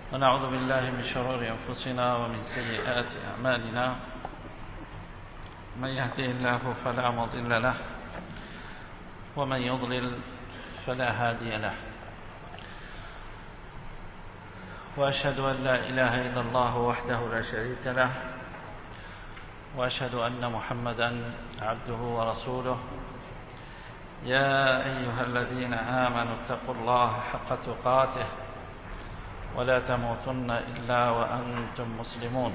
ونعوذ بالله من شرور أنفسنا ومن سيئات أعمالنا. من يهده الله فلا مضل له ومن يضلل فلا هادي له. وأشهد أن لا إله إلا الله وحده لا شريك له، وأشهد أن محمدا عبده ورسوله. يا أيها الذين آمنوا اتقوا الله حق تقاته ولا تموتن إلا وأنتم مسلمون.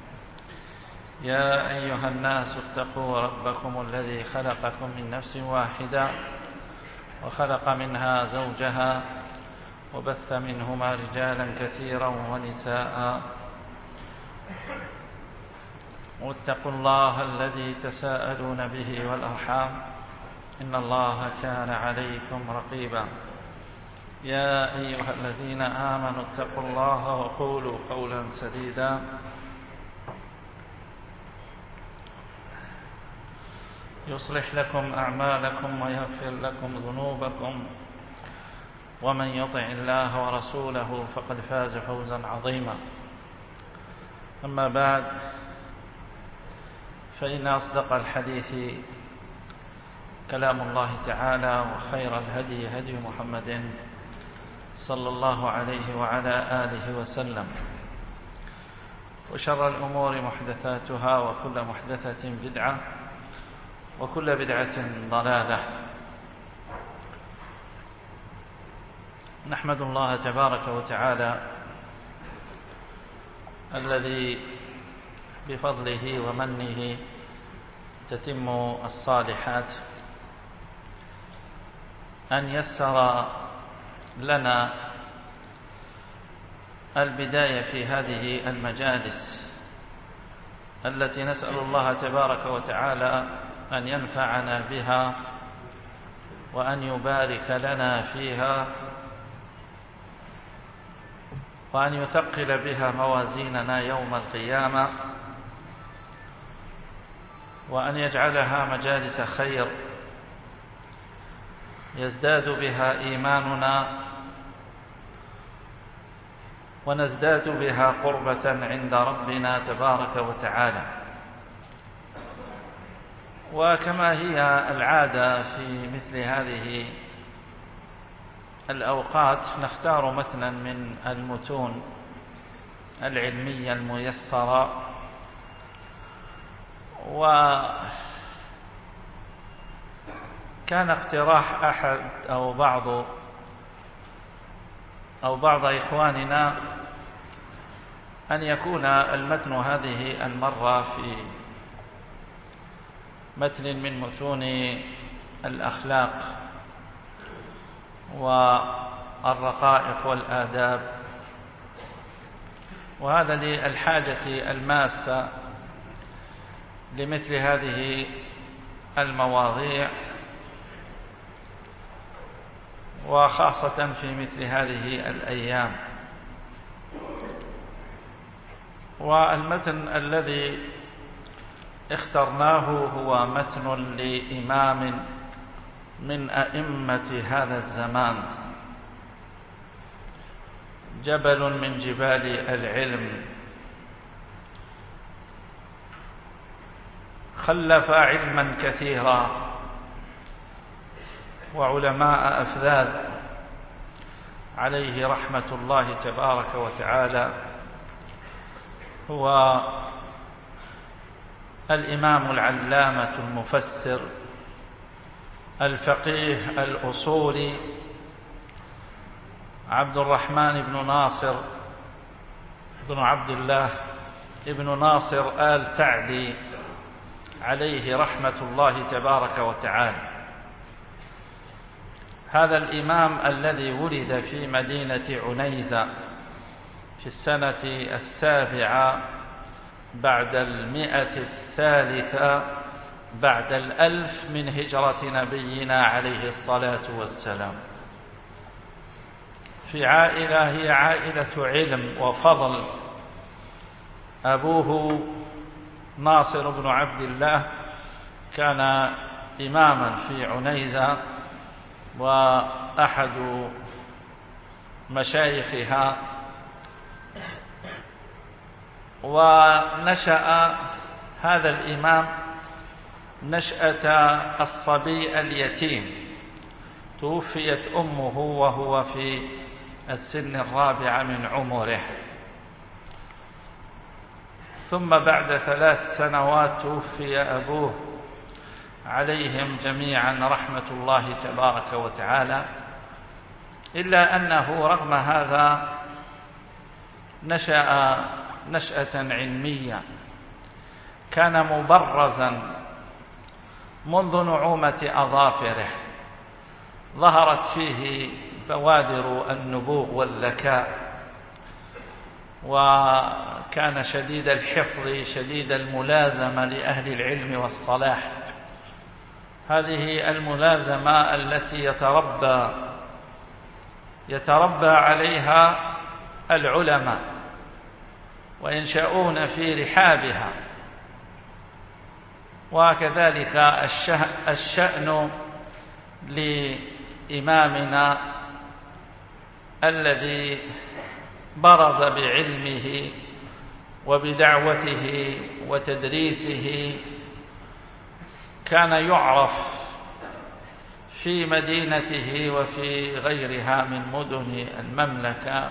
يا أيها الناس اتقوا ربكم الذي خلقكم من نفس واحدة وخلق منها زوجها وبث منهما رجالا كثيرا ونساء، واتقوا الله الذي تساءلون به والأرحام إن الله كان عليكم رقيبا. يا أيها الذين آمنوا اتقوا الله وقولوا قولا سديدا يصلح لكم أعمالكم ويغفر لكم ذنوبكم، ومن يطع الله ورسوله فقد فاز فوزا عظيما. أما بعد، فإن أصدق الحديث كلام الله تعالى، وخير الهدي هدي محمد صلى الله عليه وعلى آله وسلم، وشر الأمور محدثاتها، وكل محدثة بدعة، وكل بدعة ضلالة. نحمد الله تبارك وتعالى الذي بفضله ومنه تتم الصالحات، أن يسر لنا البداية في هذه المجالس التي نسأل الله تبارك وتعالى أن ينفعنا بها وأن يبارك لنا فيها وأن يثقل بها موازيننا يوم القيامة، وأن يجعلها مجالس خير يزداد بها إيماننا ونزداد بها قربة عند ربنا تبارك وتعالى. وكما هي العادة في مثل هذه الأوقات، نختار متنا من المتون العلمية الميسرة، وكان اقتراح أحد أو بعض إخواننا أن يكون المتن هذه المرة في متن من متون الأخلاق والرقائق والآداب، وهذا للحاجة الماسة لمثل هذه المواضيع، وخاصة في مثل هذه الأيام. والمتن الذي اخترناه هو متن لإمام من أئمة هذا الزمان، جبل من جبال العلم، خلف علما كثيرا وعلماء أفذاذ عليه رحمة الله تبارك وتعالى. هو الإمام العلامة المفسر الفقيه الأصولي عبد الرحمن بن ناصر بن عبد الله بن ناصر آل سعدي عليه رحمة الله تبارك وتعالى. هذا الإمام الذي ولد في مدينة عنيزة في السنة 7 بعد 103 بعد 1000 من هجرة نبينا عليه الصلاة والسلام، في عائلة هي عائلة علم وفضل. أبوه ناصر بن عبد الله كان إماما في عنيزة، وأحد مشايخها ونشأ هذا الإمام نشأة الصبي اليتيم، توفيت أمه وهو في السن الرابع من عمره، ثم بعد 3 سنوات توفي أبوه عليهم جميعا رحمة الله تبارك وتعالى. إلا أنه رغم هذا نشأ نشأة علمية، كان مبرزا منذ نعومة أظافره، ظهرت فيه بوادر النبوغ والذكاء، وكان شديد الحفظ شديد الملازمة لأهل العلم والصلاح. هذه الملازمة التي يتربى عليها العلماء وينشأون في رحابها، وكذلك الشأن لإمامنا الذي برز بعلمه وبدعوته وتدريسه، كان يعرف في مدينته وفي غيرها من مدن المملكة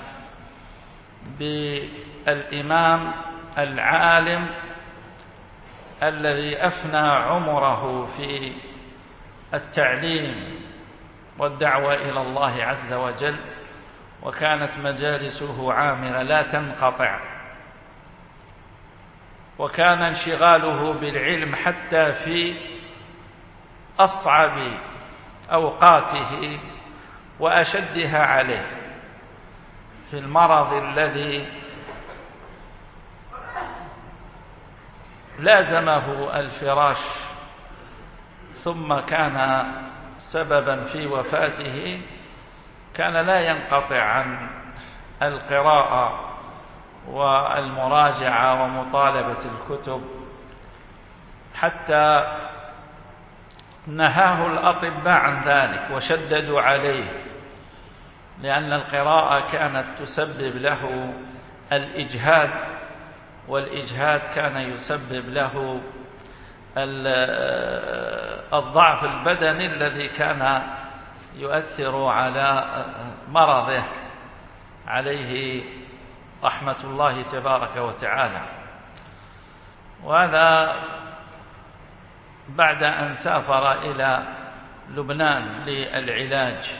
بالإمام العالم الذي أفنى عمره في التعليم والدعوة إلى الله عز وجل، وكانت مجالسه عامرة لا تنقطع، وكان انشغاله بالعلم حتى في أصعب أوقاته وأشدها عليه، في المرض الذي لازمه الفراش ثم كان سببا في وفاته، كان لا ينقطع عن القراءة والمراجعة ومطالبة الكتب، حتى نهاه الأطباء عن ذلك وشددوا عليه، لأن القراءة كانت تسبب له الإجهاد، والإجهاد كان يسبب له الضعف البدني الذي كان يؤثر على مرضه عليه رحمة الله تبارك وتعالى. وهذا بعد أن سافر إلى لبنان للعلاج،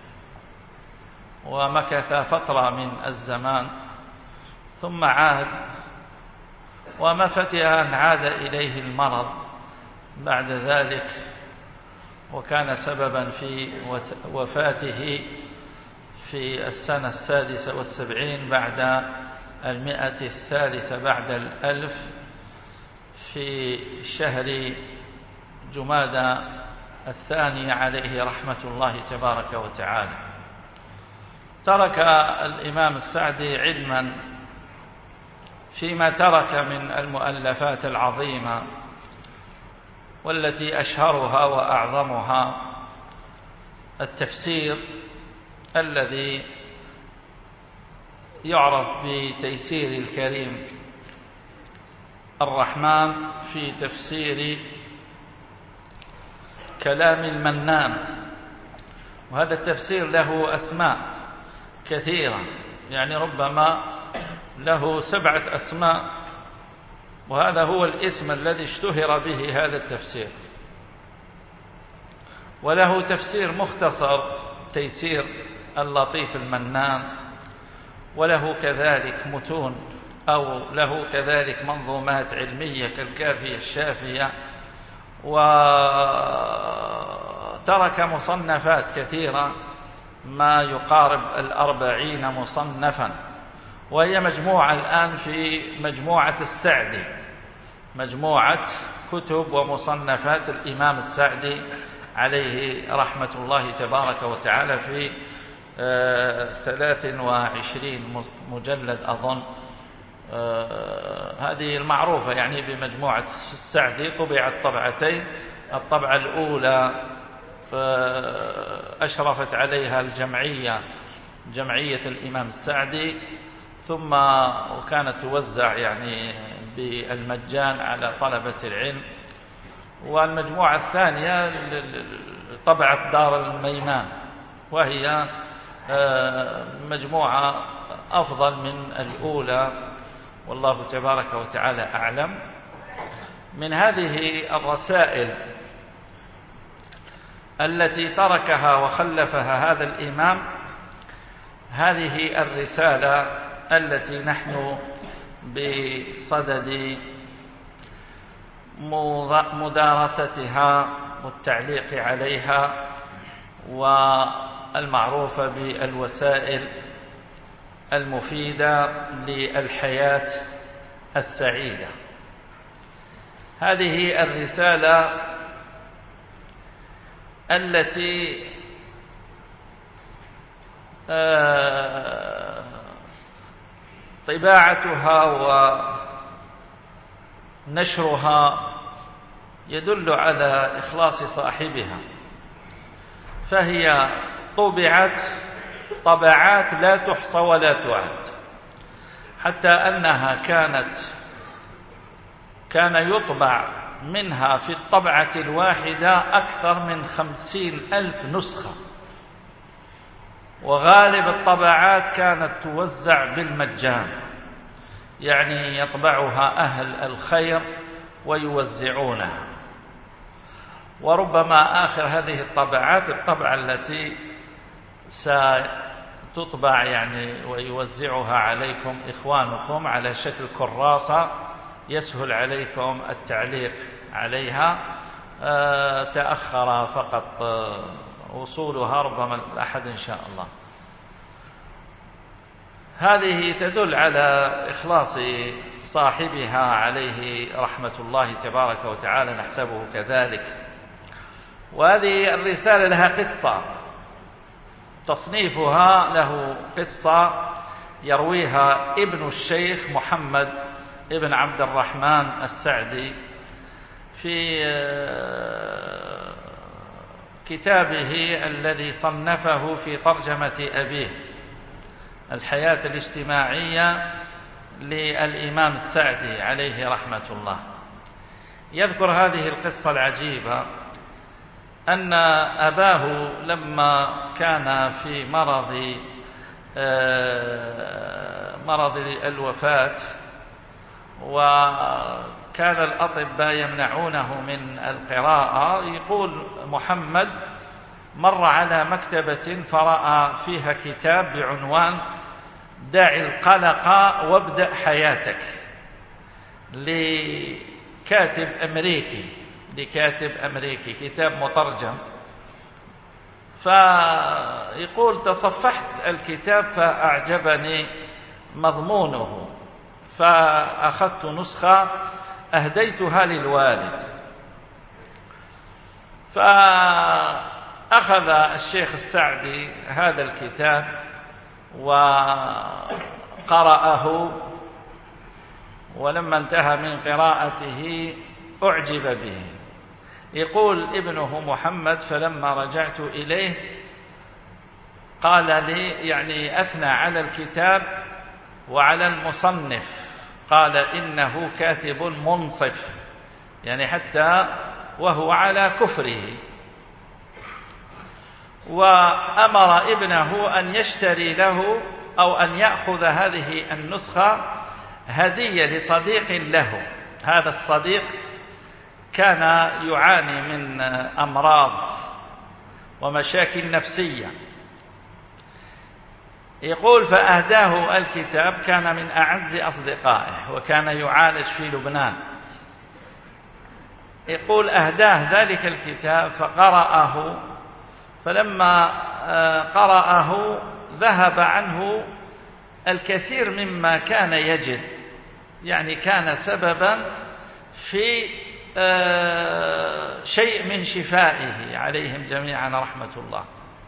ومكث فترة من الزمان ثم عاد، وما فتئ أن عاد إليه المرض بعد ذلك، وكان سببا في وفاته في السنة 76 بعد 103 بعد 1000 في شهر جمادى الثاني عليه رحمة الله تبارك وتعالى. ترك الإمام السعدي علما فيما ترك من المؤلفات العظيمة، والتي أشهرها وأعظمها التفسير الذي يعرف بتيسير الكريم الرحمن في تفسير كلام المنان. وهذا التفسير له أسماء كثيرة، يعني ربما له 7 أسماء، وهذا هو الاسم الذي اشتهر به هذا التفسير. وله تفسير مختصر تيسير اللطيف المنان، وله كذلك متون أو له كذلك منظومات علمية كالكافية الشافية، وترك مصنفات كثيرة ما يقارب 40 مصنفا، وهي مجموعة الآن في مجموعة السعدي، مجموعة كتب ومصنفات الإمام السعدي عليه رحمة الله تبارك وتعالى في 23 مجلد أظن، هذه المعروفة يعني بمجموعة السعدي. طبعت طبعتين، الطبعة الأولى أشرفت عليها جمعية الإمام السعدي، ثم وكانت توزع يعني بالمجان على طلبة العلم. والمجموعة الثانية طبعت دار الميمان، وهي مجموعة أفضل من الأولى، والله تبارك وتعالى أعلم. من هذه الرسائل التي تركها وخلفها هذا الإمام هذه الرسالة التي نحن بصدد مدارستها والتعليق عليها، والمعروفة بالوسائل المفيدة للحياة السعيدة. هذه الرسالة التي طباعتها ونشرها يدل على إخلاص صاحبها، فهي طبعت طبعات لا تحصى ولا تعد، حتى أنها كان يطبع منها في الطبعة الواحدة أكثر من 50,000 نسخة، وغالب الطبعات كانت توزع بالمجان، يعني يطبعها أهل الخير ويوزعونها. وربما آخر هذه الطبعات الطبعة التي ستطبع يعني ويوزعها عليكم إخوانكم على شكل كراسة يسهل عليكم التعليق عليها، تأخر فقط وصولها ربما الأحد إن شاء الله. هذه تدل على إخلاص صاحبها عليه رحمة الله تبارك وتعالى، نحسبه كذلك. وهذه الرسالة لها قصة، تصنيفها له قصة يرويها ابن الشيخ محمد ابن عبد الرحمن السعدي في كتابه الذي صنفه في ترجمة أبيه، الحياة الاجتماعية للإمام السعدي عليه رحمة الله. يذكر هذه القصة العجيبة أن أباه لما كان في مرض الوفاة، وكان الأطباء يمنعونه من القراءة، يقول محمد مر على مكتبة فرأى فيها كتاب بعنوان دع القلق وابدأ حياتك، لكاتب أمريكي، كتاب مترجم. فيقول تصفحت الكتاب فأعجبني مضمونه، فأخذت نسخة أهديتها للوالد. فأخذ الشيخ السعدي هذا الكتاب وقرأه، ولما انتهى من قراءته أعجب به. يقول ابنه محمد فلما رجعت إليه قال لي، يعني أثنى على الكتاب وعلى المصنف، قال إنه كاتب منصف، يعني حتى وهو على كفره. وأمر ابنه أن يشتري له أو أن يأخذ هذه النسخة هدية لصديق له. هذا الصديق كان يعاني من أمراض ومشاكل نفسية. يقول فأهداه الكتاب، كان من أعز أصدقائه وكان يعالج في لبنان. يقول أهداه ذلك الكتاب فقرأه، فلما قرأه ذهب عنه الكثير مما كان يجد، يعني كان سببا في شيء من شفائه عليهم جميعا رحمة الله.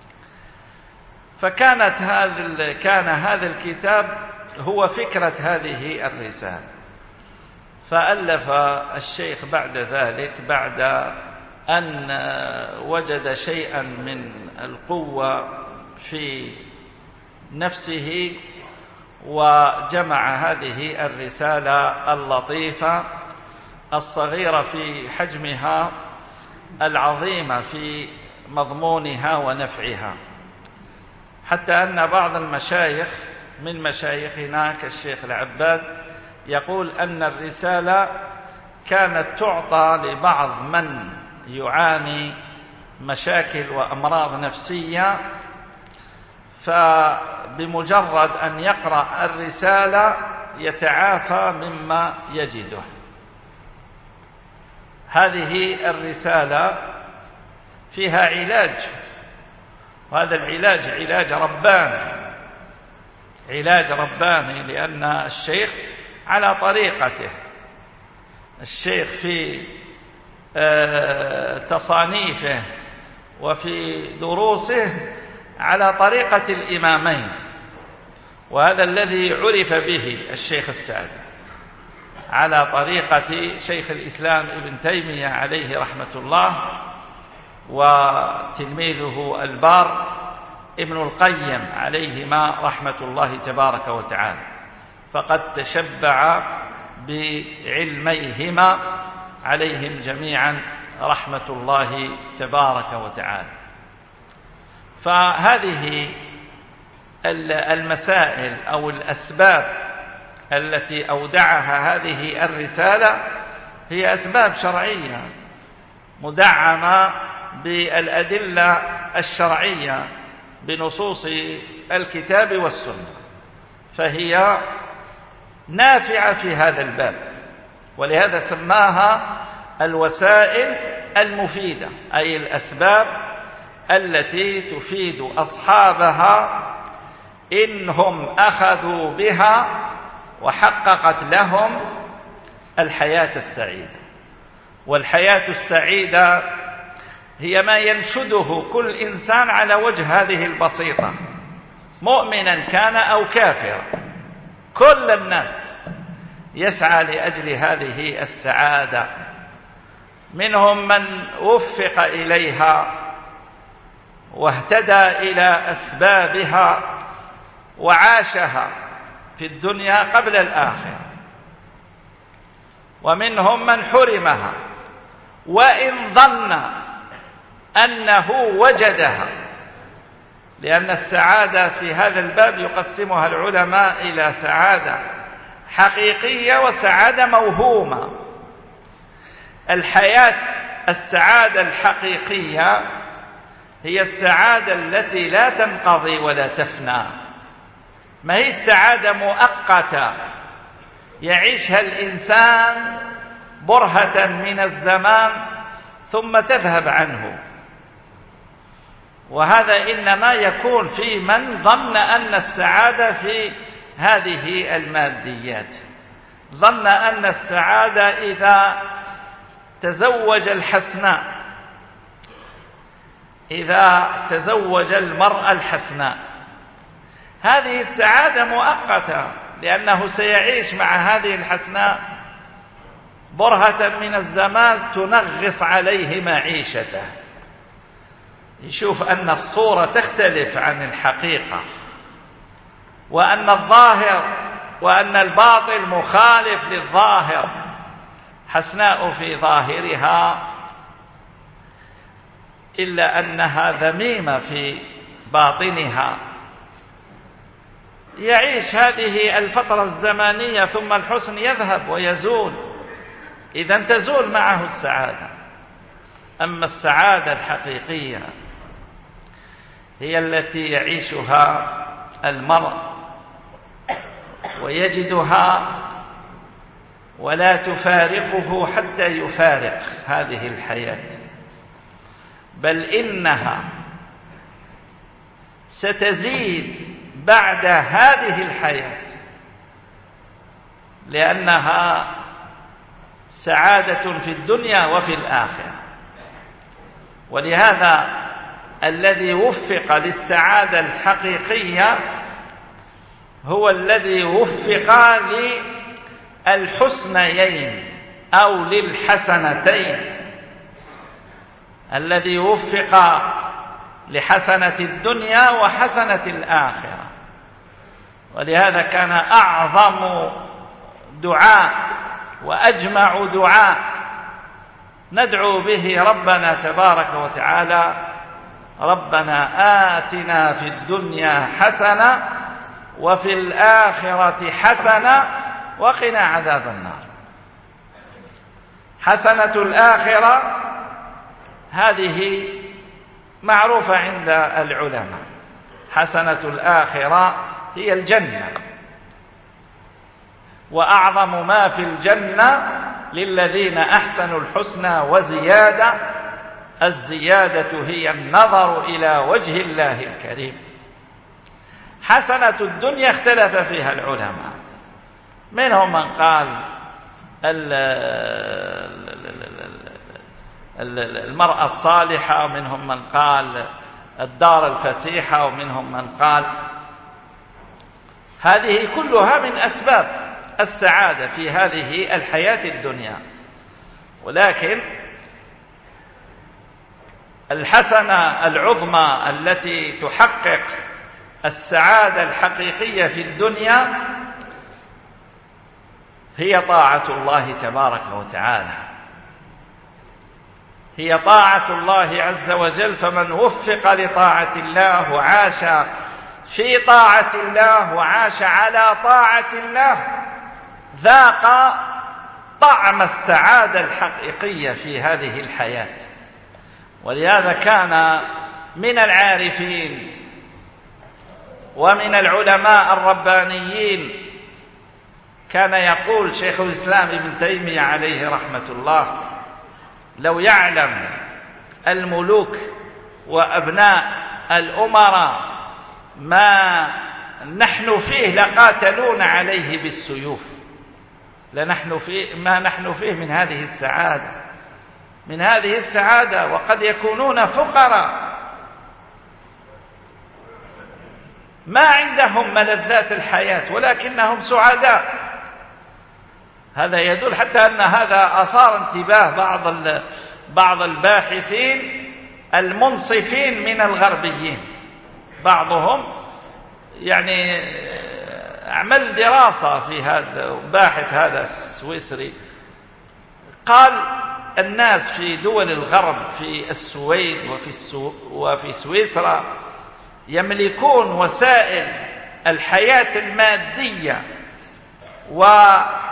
كان هذا الكتاب هو فكرة هذه الرسالة. فألف الشيخ بعد ذلك، بعد أن وجد شيئا من القوة في نفسه وجمع هذه الرسالة اللطيفة الصغيرة في حجمها، العظيمة في مضمونها ونفعها، حتى أن بعض المشايخ من مشايخنا كالشيخ العباد يقول أن الرسالة كانت تعطى لبعض من يعاني مشاكل وأمراض نفسية، فبمجرد أن يقرأ الرسالة يتعافى مما يجده. هذه الرسالة فيها علاج، وهذا العلاج علاج رباني، لأن الشيخ على طريقته، الشيخ في تصانيفه وفي دروسه على طريقة الإمامين، وهذا الذي عرف به الشيخ السعدي، على طريقة شيخ الإسلام ابن تيمية عليه رحمة الله، وتلميذه البار ابن القيم عليهما رحمة الله تبارك وتعالى، فقد تشبع بعلميهما عليهم جميعا رحمة الله تبارك وتعالى. فهذه المسائل أو الأسباب التي أودعها هذه الرسالة هي أسباب شرعية مدعمة بالأدلة الشرعية بنصوص الكتاب والسنة، فهي نافعة في هذا الباب، ولهذا سماها الوسائل المفيدة، أي الأسباب التي تفيد أصحابها إنهم أخذوا بها وحققت لهم الحياة السعيدة. والحياة السعيدة هي ما ينشده كل إنسان على وجه هذه البسيطة، مؤمنا كان أو كافرا، كل الناس يسعى لأجل هذه السعادة، منهم من وفق إليها واهتدى إلى أسبابها وعاشها في الدنيا قبل الآخرة، ومنهم من حرمها وإن ظن أنه وجدها، لأن السعادة في هذا الباب يقسمها العلماء إلى سعادة حقيقية وسعادة موهومة. السعادة الحقيقية هي السعادة التي لا تنقضي ولا تفنى، ما هي السعادة مؤقتة يعيشها الإنسان برهة من الزمان ثم تذهب عنه، وهذا إنما يكون في من ظن أن السعادة في هذه الماديات، ظن أن السعادة إذا تزوج الحسناء، إذا تزوج المرأة الحسناء، هذه السعادة مؤقتة، لأنه سيعيش مع هذه الحسناء برهة من الزمان تنغص عليه معيشته، يشوف أن الصورة تختلف عن الحقيقة، وأن الظاهر وأن الباطل مخالف للظاهر، حسناء في ظاهرها إلا أنها ذميمة في باطنها. يعيش هذه الفترة الزمانية ثم الحسن يذهب ويزول، إذن تزول معه السعادة. أما السعادة الحقيقية هي التي يعيشها المرء ويجدها ولا تفارقه حتى يفارق هذه الحياة، بل إنها ستزيد بعد هذه الحياة، لأنها سعادة في الدنيا وفي الآخرة. ولهذا الذي وفق للسعادة الحقيقية هو الذي وفق للحسنيين أو للحسنتين، الذي وفق لحسنة الدنيا وحسنة الآخرة. ولهذا كان أعظم دعاء وأجمع دعاء ندعو به ربنا تبارك وتعالى: ربنا آتنا في الدنيا حسنة وفي الآخرة حسنة وقنا عذاب النار. حسنة الآخرة هذه معروفة عند العلماء، حسنة الآخرة هي الجنة، وأعظم ما في الجنة للذين أحسنوا الحسنى وزيادة، الزيادة هي النظر إلى وجه الله الكريم. حسنة الدنيا اختلف فيها العلماء، منهم من قال المرأة الصالحة، ومنهم من قال الدار الفسيحة، ومنهم من قال هذه كلها من أسباب السعادة في هذه الحياة الدنيا. ولكن الحسنة العظمى التي تحقق السعادة الحقيقية في الدنيا هي طاعة الله تبارك وتعالى، هي طاعة الله عز وجل. فمن وفق لطاعة الله وعاش في طاعة الله وعاش على طاعة الله ذاق طعم السعادة الحقيقية في هذه الحياة. ولهذا كان من العارفين ومن العلماء الربانيين كان يقول شيخ الإسلام ابن تيمية عليه رحمة الله: لو يعلم الملوك وأبناء الأمراء ما نحن فيه لقاتلون عليه بالسيوف. ما نحن فيه من هذه السعادة، من هذه السعادة، وقد يكونون فقراء ما عندهم ملذات الحياة ولكنهم سعداء. هذا يدل حتى أن هذا أثار انتباه بعض الباحثين المنصفين من الغربيين. بعضهم يعني عمل دراسة في هذا، باحث هذا السويسري، قال الناس في دول الغرب في السويد وفي سويسرا يملكون وسائل الحياة المادية وأسباب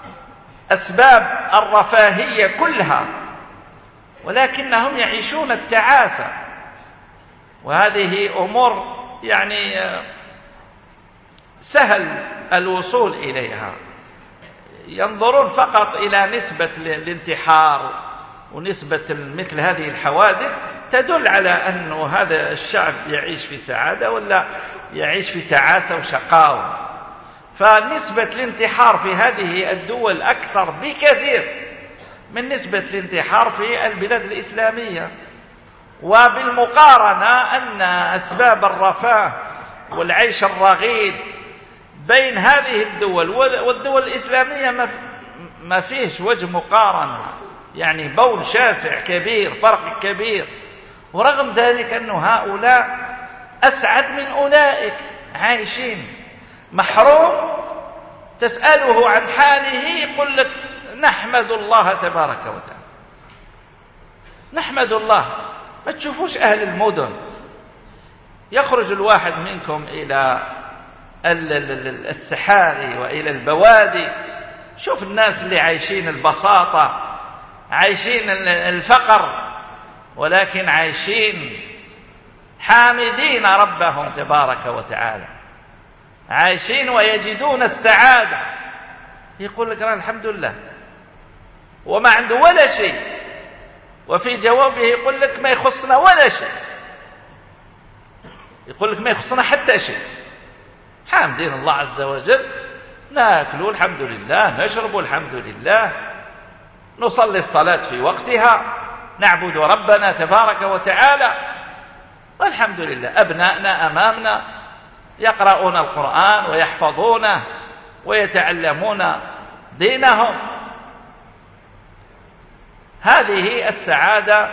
الرفاهية كلها، ولكنهم يعيشون التعاسة. وهذه أمور يعني سهل الوصول إليها. ينظرون فقط إلى نسبة الانتحار ونسبة مثل هذه الحوادث تدل على أن هذا الشعب يعيش في سعادة ولا يعيش في تعاسة وشقاوة. فنسبة الانتحار في هذه الدول أكثر بكثير من نسبة الانتحار في البلاد الإسلامية. وبالمقارنة أن أسباب الرفاه والعيش الرغيد بين هذه الدول والدول الإسلامية ما فيش وجه مقارنة، يعني بون شاسع كبير، فرق كبير. ورغم ذلك أن هؤلاء أسعد من أولئك، عايشين. محروم تسأله عن حاله يقول لك نحمد الله تبارك وتعالى، نحمد الله. ما تشوفوش أهل المدن، يخرج الواحد منكم إلى السحاري وإلى البوادي، شوف الناس اللي عايشين البساطة، عايشين الفقر، ولكن عايشين حامدين ربهم تبارك وتعالى، عايشين ويجدون السعادة. يقول لك الحمد لله، وما عنده ولا شيء، وفي جوابه يقول لك ما يخصنا ولا شيء، يقول لك ما يخصنا حتى شيء. حامدين الله عز وجل، ناكل الحمد لله، نشرب الحمد لله، نصلي الصلاة في وقتها، نعبد ربنا تبارك وتعالى، والحمد لله. أبنائنا أمامنا يقرؤون القرآن ويحفظونه ويتعلمون دينهم. هذه السعادة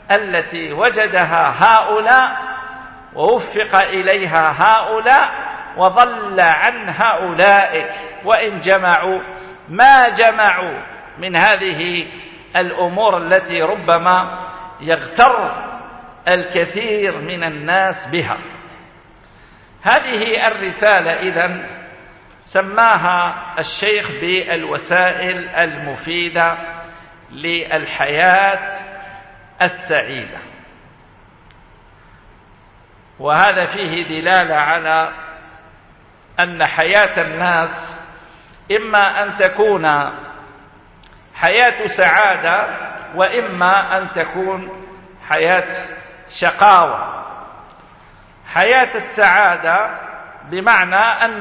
التي وجدها هؤلاء ووفق إليها هؤلاء وضل عن هؤلاء وإن جمعوا ما جمعوا من هذه الأمور التي ربما يغتر الكثير من الناس بها. هذه الرسالة إذن سماها الشيخ بالوسائل المفيدة للحياة السعيدة، وهذا فيه دلالة على أن حياة الناس إما أن تكون حياة سعادة وإما أن تكون حياة شقاوة. حياة السعادة بمعنى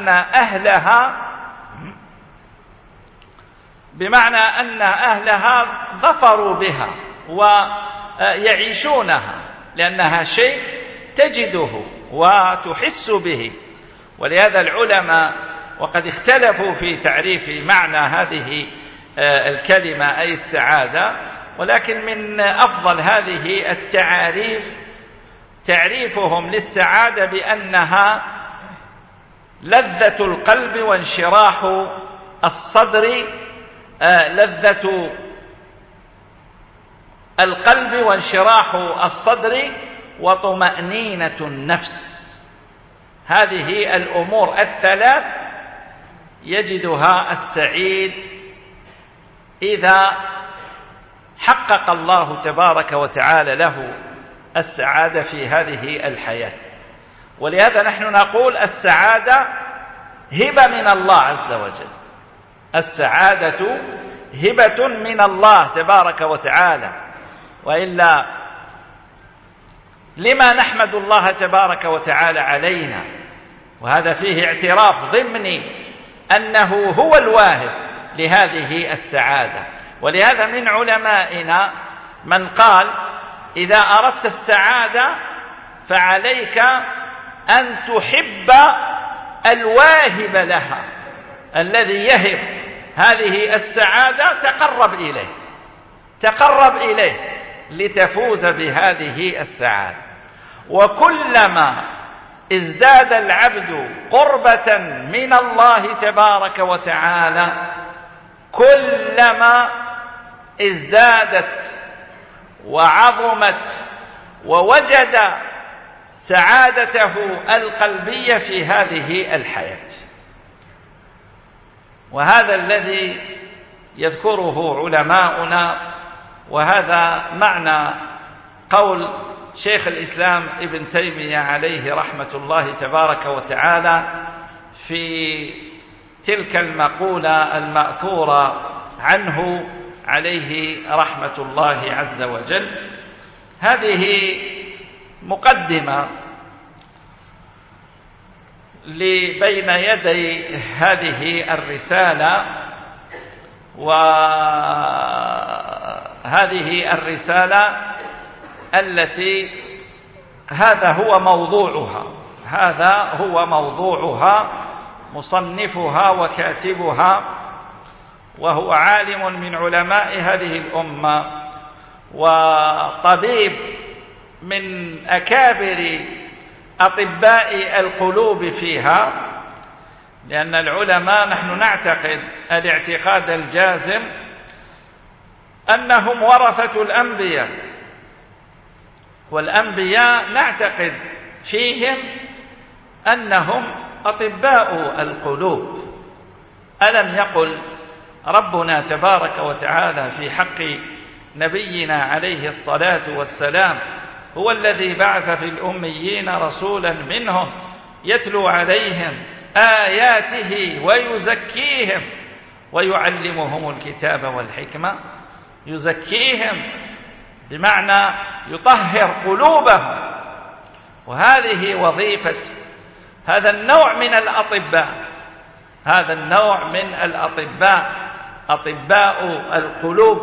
أن أهلها ظفروا بها ويعيشونها، لأنها شيء تجده وتحس به. ولهذا العلماء وقد اختلفوا في تعريف معنى هذه الكلمة أي السعادة، ولكن من أفضل هذه التعاريف تعريفهم للسعادة بأنها لذة القلب وانشراح الصدر، لذة القلب وانشراح الصدر وطمأنينة النفس. هذه الأمور الثلاث يجدها السعيد إذا حقق الله تبارك وتعالى له السعادة في هذه الحياة. ولهذا نحن نقول السعادة هبة من الله عز وجل. السعادة هبة من الله تبارك وتعالى، وإلا لما نحمد الله تبارك وتعالى علينا؟ وهذا فيه اعتراف ضمني أنه هو الواهب لهذه السعادة. ولهذا من علمائنا من قال إذا أردت السعادة فعليك أن تحب الواهب لها، الذي يهب هذه السعادة تقرب إليه لتفوز بهذه السعادة. وكلما ازداد العبد قربة من الله تبارك وتعالى كلما ازدادت وعظمت ووجد سعادته القلبية في هذه الحياة. وهذا الذي يذكره علماؤنا، وهذا معنى قول شيخ الإسلام ابن تيمية عليه رحمة الله تبارك وتعالى في تلك المقولة المأثورة عنه عليه رحمة الله عز وجل. هذه مقدمة بين يدي هذه الرسالة، وهذه الرسالة التي هذا هو موضوعها مصنفها وكاتبها، وهو عالم من علماء هذه الأمة وطبيب من أكابر أطباء القلوب فيها. لأن العلماء نحن نعتقد الاعتقاد الجازم أنهم ورثة الأنبياء، والأنبياء نعتقد فيهم أنهم أطباء القلوب. ألم يقل ربنا تبارك وتعالى في حق نبينا عليه الصلاة والسلام هو الذي بعث في الأميين رسولا منهم يتلو عليهم آياته ويزكيهم ويعلمهم الكتاب والحكمة. يزكيهم بمعنى يطهر قلوبهم، وهذه وظيفة هذا النوع من الأطباء، أطباء القلوب،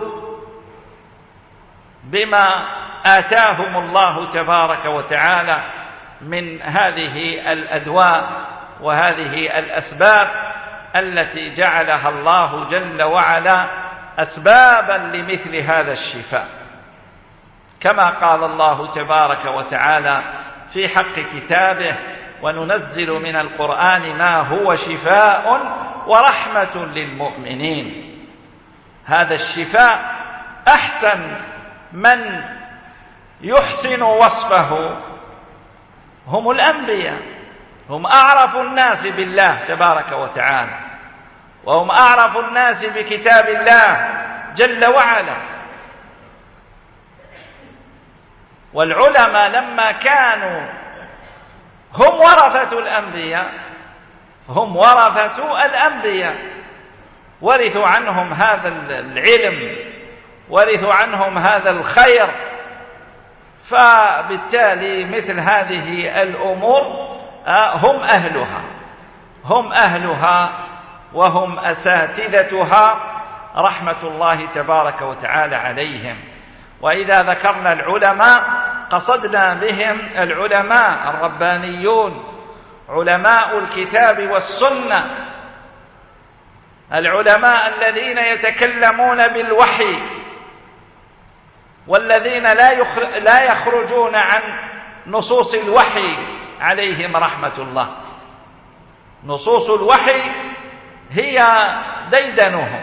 بما آتاهم الله تبارك وتعالى من هذه الأدواء وهذه الأسباب التي جعلها الله جل وعلا أسبابا لمثل هذا الشفاء. كما قال الله تبارك وتعالى في حق كتابه وننزل من القرآن ما هو شفاء ورحمة للمؤمنين. هذا الشفاء أحسن من يحسن وصفه هم الأنبياء، هم أعرف الناس بالله تبارك وتعالى، وهم أعرف الناس بكتاب الله جل وعلا. والعلماء لما كانوا هم ورثة الأنبياء، هم ورثة الأنبياء، ورثوا عنهم هذا العلم، ورثوا عنهم هذا الخير، فبالتالي مثل هذه الأمور هم أهلها وهم أساتذتها رحمة الله تبارك وتعالى عليهم. وإذا ذكرنا العلماء قصدنا بهم العلماء الربانيون، علماء الكتاب والسنة، العلماء الذين يتكلمون بالوحي، والذين لا يخرجون عن نصوص الوحي عليهم رحمة الله. نصوص الوحي هي ديدنهم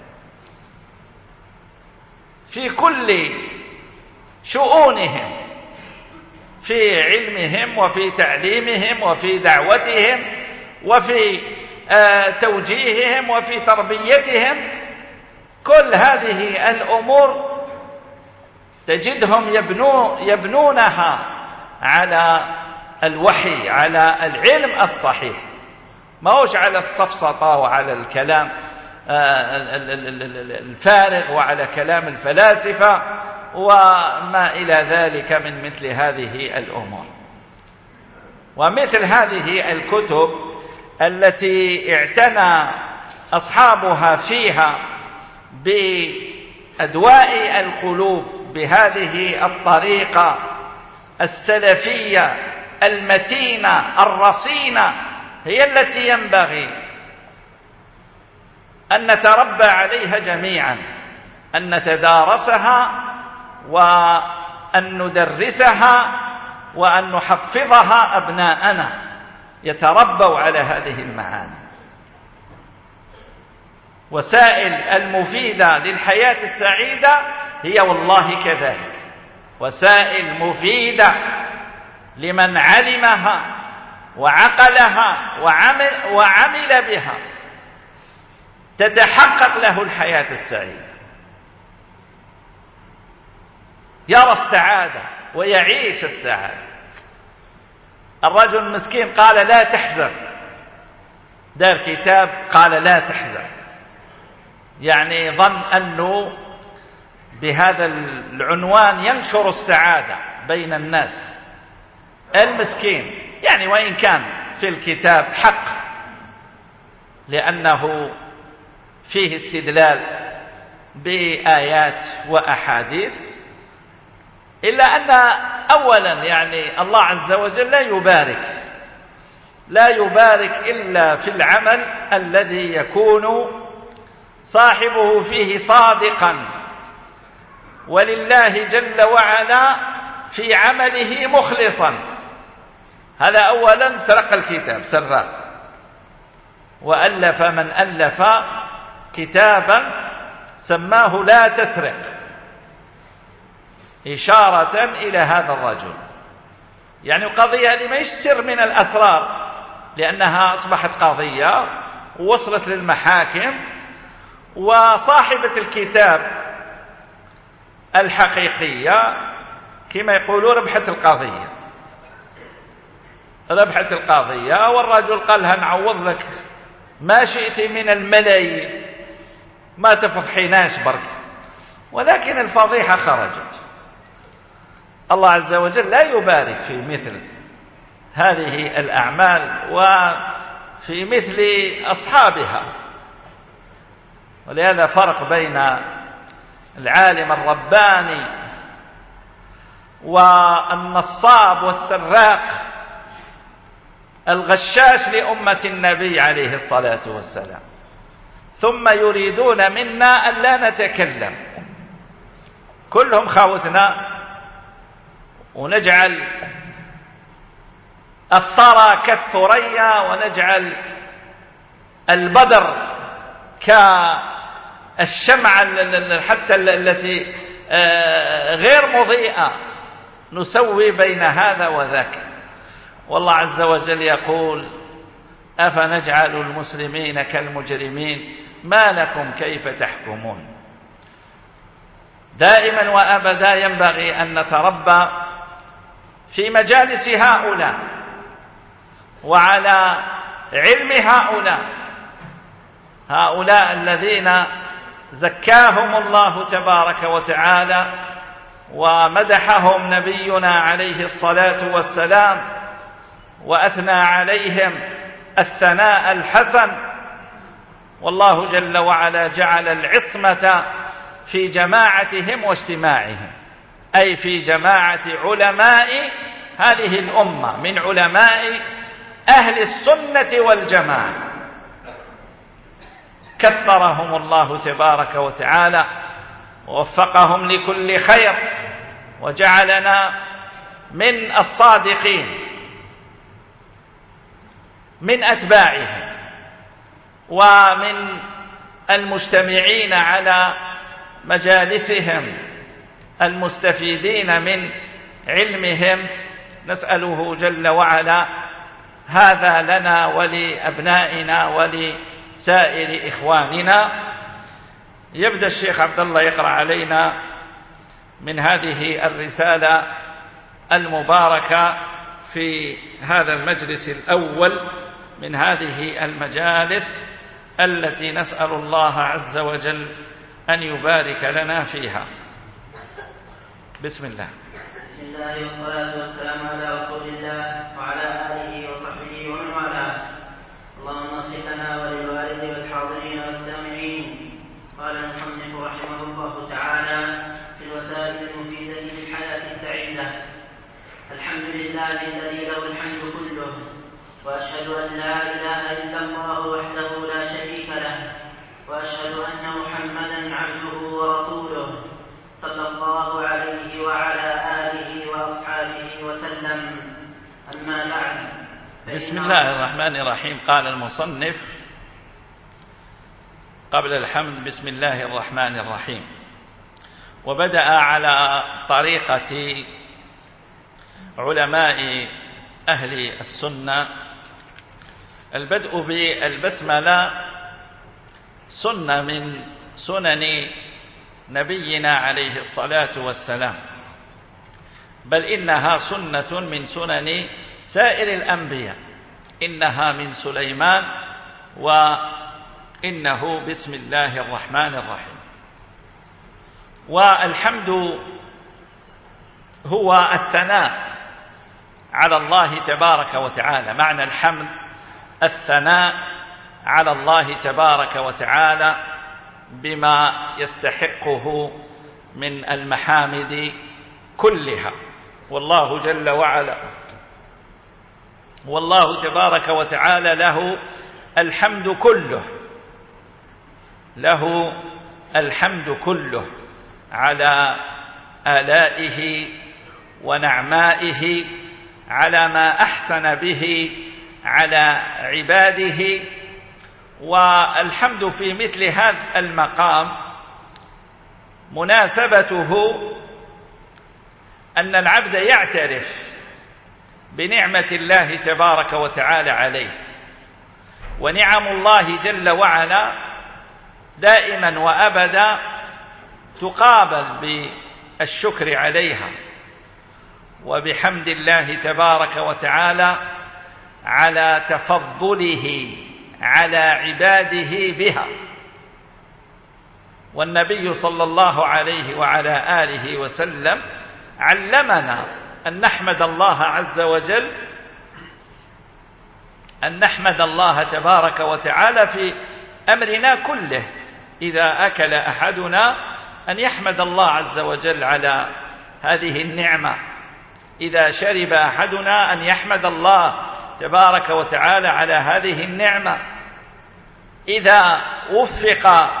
في كل شؤونهم، في علمهم وفي تعليمهم وفي دعوتهم وفي توجيههم وفي تربيتهم. كل هذه الأمور تجدهم يبنونها على الوحي، على العلم الصحيح، ما هوش على السفسطة وعلى الكلام الفارغ وعلى كلام الفلاسفة وما إلى ذلك من مثل هذه الأمور. ومثل هذه الكتب التي اعتنى أصحابها فيها بأدواء القلوب بهذه الطريقة السلفية المتينة الرصينة، هي التي ينبغي أن نتربى عليها جميعا، أن نتدارسها وأن ندرسها وأن نحفظها أبناءنا يتربوا على هذه المعاني. وسائل المفيدة للحياة السعيدة هي والله كذلك، وسائل مفيدة لمن علمها وعقلها وعمل بها تتحقق له الحياة السعيدة، يرى السعادة ويعيش السعادة. الرجل المسكين قال لا تحزن، دار كتاب قال لا تحزن، يعني ظن أنه بهذا العنوان ينشر السعادة بين الناس. المسكين يعني وإن كان في الكتاب حق لأنه فيه استدلال بآيات وأحاديث، إلا أن أولا يعني الله عز وجل لا يبارك إلا في العمل الذي يكون صاحبه فيه صادقا ولله جل وعلا في عمله مخلصا. هذا أولا سرق الكتاب سراق، وألف من ألف كتابا سماه لا تسرق، إشارة إلى هذا الرجل. يعني القضية هذه ما يسر من الأسرار، لأنها أصبحت قضية ووصلت للمحاكم، وصاحبة الكتاب الحقيقية كما يقولون ربحت القضية، والرجل قال لها نعوض لك ما شئت من الملايين، ما تفضحيناش برك. ولكن الفضيحة خرجت. الله عز وجل لا يبارك في مثل هذه الأعمال وفي مثل أصحابها. ولهذا فرق بين العالم الرباني والنصاب والسراق الغشاش لأمة النبي عليه الصلاة والسلام. ثم يريدون منا أن لا نتكلم، كلهم خاوتنا، ونجعل الثرى كالثريا ونجعل البدر كالشمعة حتى التي غير مضيئة، نسوي بين هذا وذاك. والله عز وجل يقول: أفنجعل المسلمين كالمجرمين ما لكم كيف تحكمون. دائما وأبدا ينبغي أن نتربى في مجالس هؤلاء وعلى علم هؤلاء الذين زكاهم الله تبارك وتعالى ومدحهم نبينا عليه الصلاة والسلام وأثنى عليهم الثناء الحسن. والله جل وعلا جعل العصمة في جماعتهم واجتماعهم، أي في جماعة علماء هذه الأمة من علماء أهل السنة والجماعة. كثرهم الله تبارك وتعالى ووفقهم لكل خير وجعلنا من الصادقين من أتباعهم ومن المجتمعين على مجالسهم المستفيدين من علمهم. نسأله جل وعلا هذا لنا ولأبنائنا ولسائر إخواننا. يبدأ الشيخ عبد الله يقرأ علينا من هذه الرسالة المباركة في هذا المجلس الأول من هذه المجالس التي نسأل الله عز وجل أن يبارك لنا فيها. بسم الله. بسم الله والصلاة والسلام على رسول الله وعلى آله وصحبه ومن والاه. اللهم اغفر لنا وللوالد والحاضرين والسامعين. قال المصنف رحمه الله تعالى في الوسائل المفيدة للحياة السعيدة: الحمد لله الذي له الحمد كله، وأشهد أن لا إله إلا الله وحده لا شريك له، وأشهد أن محمدا عبده ورسوله صلى الله عليه وعلى آله وأصحابه وسلم. أما بعد، بسم الله الرحمن الرحيم. قال المصنف قبل الحمد: بسم الله الرحمن الرحيم. وبدأ على طريقة علماء أهل السنة البدء بالبسملة سنة من سنن نبينا عليه الصلاة والسلام، بل إنها سنة من سنن سائر الأنبياء. إنها من سليمان، وإنه بسم الله الرحمن الرحيم. والحمد هو الثناء على الله تبارك وتعالى. معنى الحمد الثناء على الله تبارك وتعالى بما يستحقه من المحامد كلها. والله جل وعلا والله تبارك وتعالى له الحمد كله، له الحمد كله على آلائه ونعمائه، على ما أحسن به على عباده. والحمد في مثل هذا المقام مناسبته أن العبد يعترف بنعمة الله تبارك وتعالى عليه، ونعم الله جل وعلا دائما وأبدا تقابل بالشكر عليها وبحمد الله تبارك وتعالى على تفضله على عباده بها. والنبي صلى الله عليه وعلى آله وسلم علمنا أن نحمد الله عز وجل، أن نحمد الله تبارك وتعالى في أمرنا كله. إذا أكل أحدنا أن يحمد الله عز وجل على هذه النعمة، إذا شرب أحدنا أن يحمد الله تبارك وتعالى على هذه النعمة، إذا وفق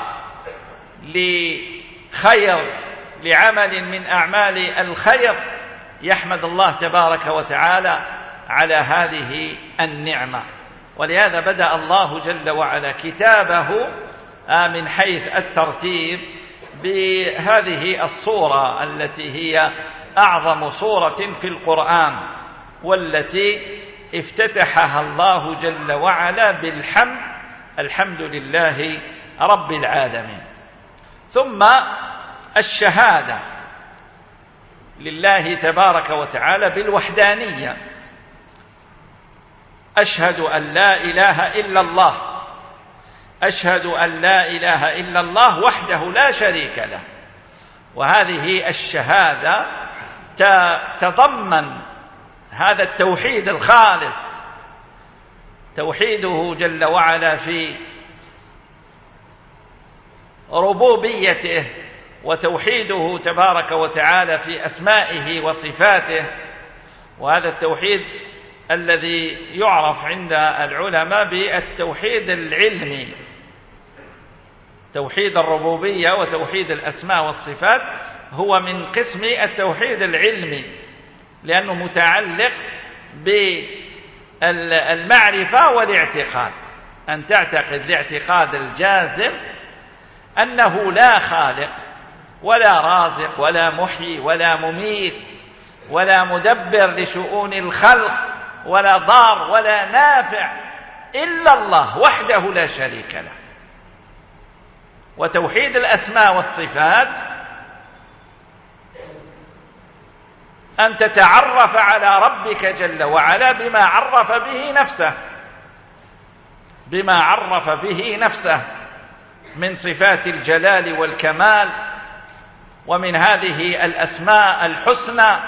لخير لعمل من أعمال الخير يحمد الله تبارك وتعالى على هذه النعمة. ولهذا بدأ الله جل وعلا كتابه من حيث الترتيب بهذه الصورة التي هي أعظم صورة في القرآن، والتي افتتحها الله جل وعلا بالحمد، الحمد لله رب العالمين. ثم الشهادة لله تبارك وتعالى بالوحدانية، أشهد أن لا إله إلا الله، أشهد أن لا إله إلا الله وحده لا شريك له. وهذه الشهادة تتضمن هذا التوحيد الخالص، توحيده جل وعلا في ربوبيته، وتوحيده تبارك وتعالى في أسمائه وصفاته. وهذا التوحيد الذي يعرف عند العلماء بالتوحيد العلمي، توحيد الربوبية وتوحيد الأسماء والصفات هو من قسم التوحيد العلمي، لأنه متعلق بالمعرفة والاعتقاد، أن تعتقد الاعتقاد الجازم أنه لا خالق ولا رازق ولا محيي ولا مميت ولا مدبر لشؤون الخلق ولا ضار ولا نافع إلا الله وحده لا شريك له. وتوحيد الأسماء والصفات أن تتعرف على ربك جل وعلا بما عرف به نفسه، بما عرف به نفسه من صفات الجلال والكمال، ومن هذه الأسماء الحسنى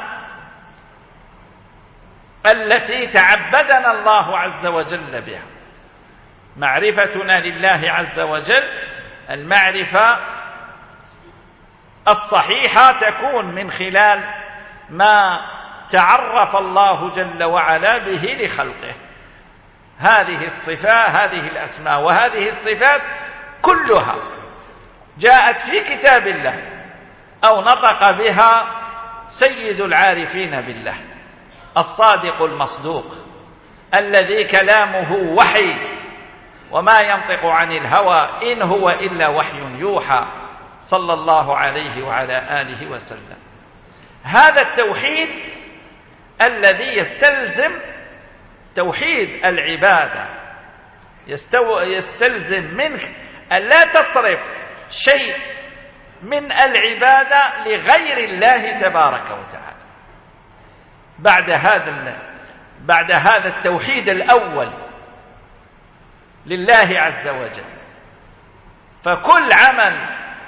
التي تعبدنا الله عز وجل بها. معرفتنا لله عز وجل المعرفة الصحيحة تكون من خلال ما تعرف الله جل وعلا به لخلقه. هذه الصفات، هذه الأسماء وهذه الصفات كلها جاءت في كتاب الله أو نطق بها سيد العارفين بالله الصادق المصدوق الذي كلامه وحي وما ينطق عن الهوى إن هو إلا وحي يوحى، صلى الله عليه وعلى آله وسلم. هذا التوحيد الذي يستلزم توحيد العبادة، يستلزم منك أن لا تصرف شيء من العبادة لغير الله تبارك وتعالى. بعد هذا التوحيد الأول لله عز وجل، فكل عمل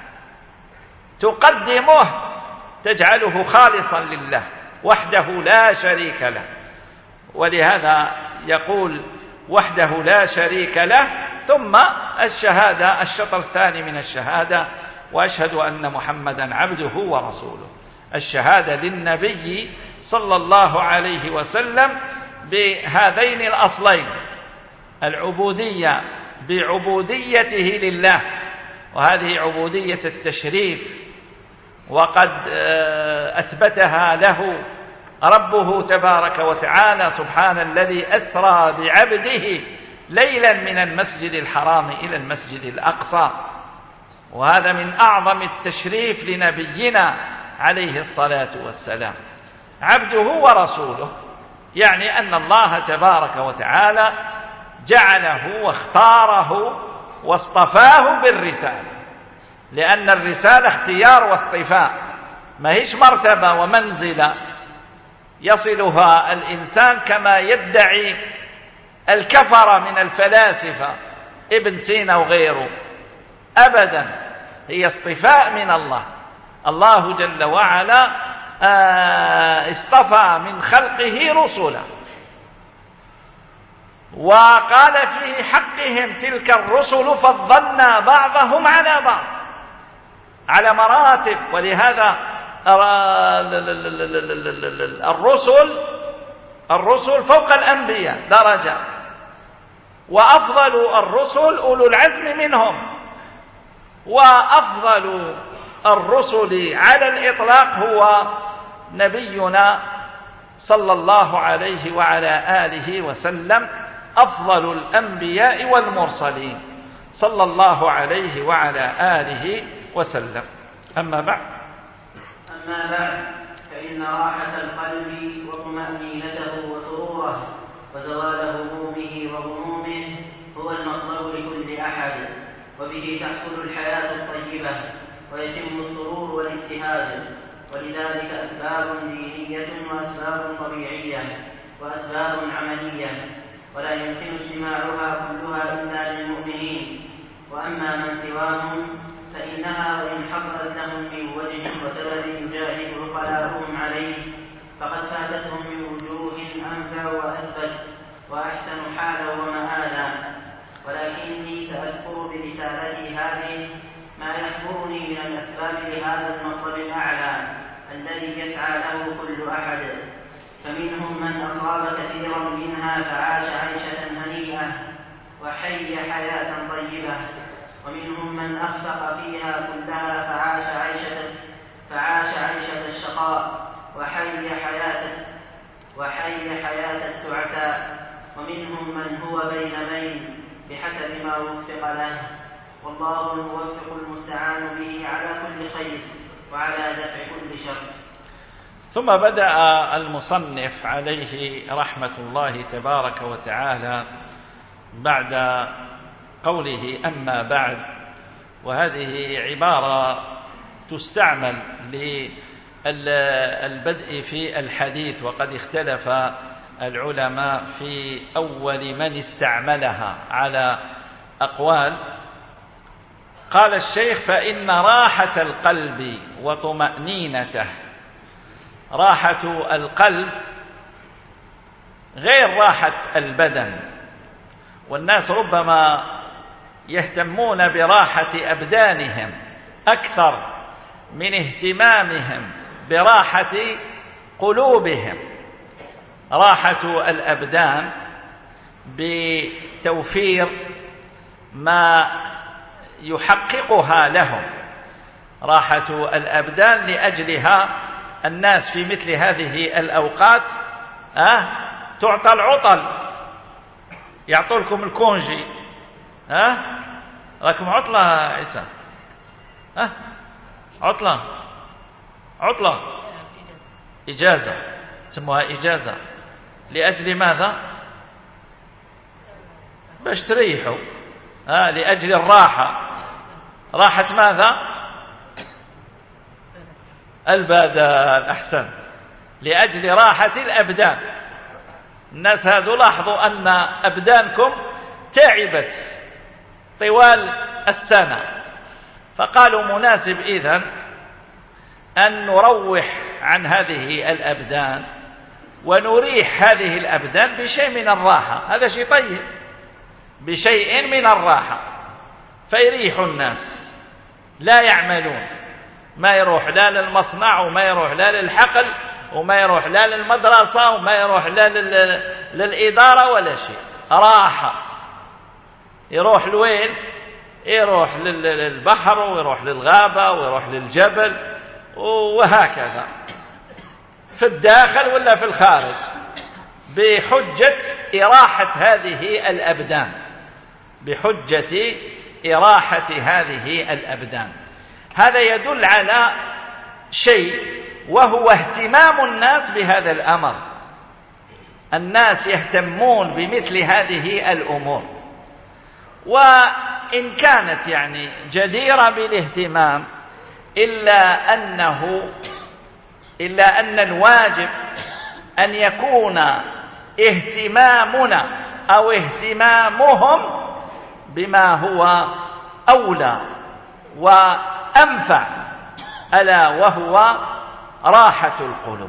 تقدمه تجعله خالصا لله وحده لا شريك له. ولهذا يقول وحده لا شريك له. ثم الشهادة، الشطر الثاني من الشهادة، وأشهد أن محمدا عبده ورسوله. الشهادة للنبي صلى الله عليه وسلم بهذين الأصلين، العبودية بعبوديته لله، وهذه عبودية التشريف، وقد أثبتها له ربه تبارك وتعالى: سبحان الذي أسرى بعبده ليلا من المسجد الحرام إلى المسجد الأقصى. وهذا من أعظم التشريف لنبينا عليه الصلاة والسلام. عبده ورسوله يعني أن الله تبارك وتعالى جعله واختاره واصطفاه بالرسالة، لأن الرسالة اختيار واصطفاء، ما هيش مرتبة ومنزلة يصلها الإنسان كما يدعي الكفر من الفلاسفة ابن سينا وغيره. أبدا، هي اصطفاء من الله. الله جل وعلا اصطفى من خلقه رسلا، وقال في حقهم: تلك الرسل فضلنا بعضهم على بعض، على مراتب. ولهذا الرسل فوق الأنبياء درجة، وأفضل الرسل أولو العزم منهم، وأفضل الرسل على الإطلاق هو نبينا صلى الله عليه وعلى آله وسلم أفضل الأنبياء والمرسلين صلى الله عليه وعلى آله وسلم. أما بعد فإن راحة القلب وطمأنينته وسروره وزوال همومه وغمومه هو المطلب لكل أحد، وبه تحصل الحياة الطيبة ويتم السرور والاجتهاد. ولذلك أسباب دينية وأسباب طبيعية وأسباب عملية، ولا يمكن اجتماعها كلها إلا للمؤمنين. وأما من سواهم فإنها وإن حصلت لهم من وجه وسبب يجاهد عقلاؤهم عليه فقد فاتتهم من وجوه أنفع وأثبت وأحسن حالا ومآلا. ولكني سأذكر برسالتي هذه ما يخبرني من الأسباب لهذا المطلب الأعلى الذي يسعى له كل أحد. فمنهم من أصاب كثيرا منها فعاش عيشة هنيئة وحي حياة طيبة، ومنهم من أخفق فيها كلها فعاش عيشة الشقاء وحي حياة التعساء، ومنهم من هو بين بحسب ما وفق له، والله الموفق المستعان به على كل خير وعلى دفع كل شر. ثم بدأ المصنف عليه رحمة الله تبارك وتعالى بعد قوله أما بعد، وهذه عبارة تستعمل للبدء في الحديث، وقد اختلف العلماء في أول من استعملها على أقوال. قال الشيخ: فإن راحة القلب وطمأنينته، راحة القلب غير راحة البدن، والناس ربما يهتمون براحة أبدانهم أكثر من اهتمامهم براحة قلوبهم. راحة الأبدان بتوفير ما يحققها لهم، راحة الأبدان لأجلها الناس في مثل هذه الأوقات تعطى العطل، يعطولكم الكونجي، لكم عطلة عيسى، عطلة إجازة، سموها إجازة. لأجل ماذا؟ باش تريحوا، لأجل الراحة. راحة ماذا؟ البدن. أحسن، لأجل راحة الأبدان. الناس هذو لاحظوا أن أبدانكم تعبت طوال السنة، فقالوا مناسب إذن أن نروح عن هذه الأبدان ونريح هذه الأبدان بشيء من الراحة. هذا شيء طيب، بشيء من الراحة، فيريح الناس، لا يعملون، ما يروح لا للمصنع وما يروح لا للحقل وما يروح لا للمدرسة وما يروح لا للإدارة ولا شيء، راحة. يروح لوين؟ يروح للبحر ويروح للغابة ويروح للجبل وهكذا، في الداخل ولا في الخارج، بحجة إراحة هذه الأبدان، بحجة إراحة هذه الأبدان. هذا يدل على شيء، وهو اهتمام الناس بهذا الأمر. الناس يهتمون بمثل هذه الأمور، وإن كانت يعني جديرة بالاهتمام، إلا أن الواجب أن يكون اهتمامنا أو اهتمامهم بما هو أولى وأنفع، ألا وهو راحة القلوب،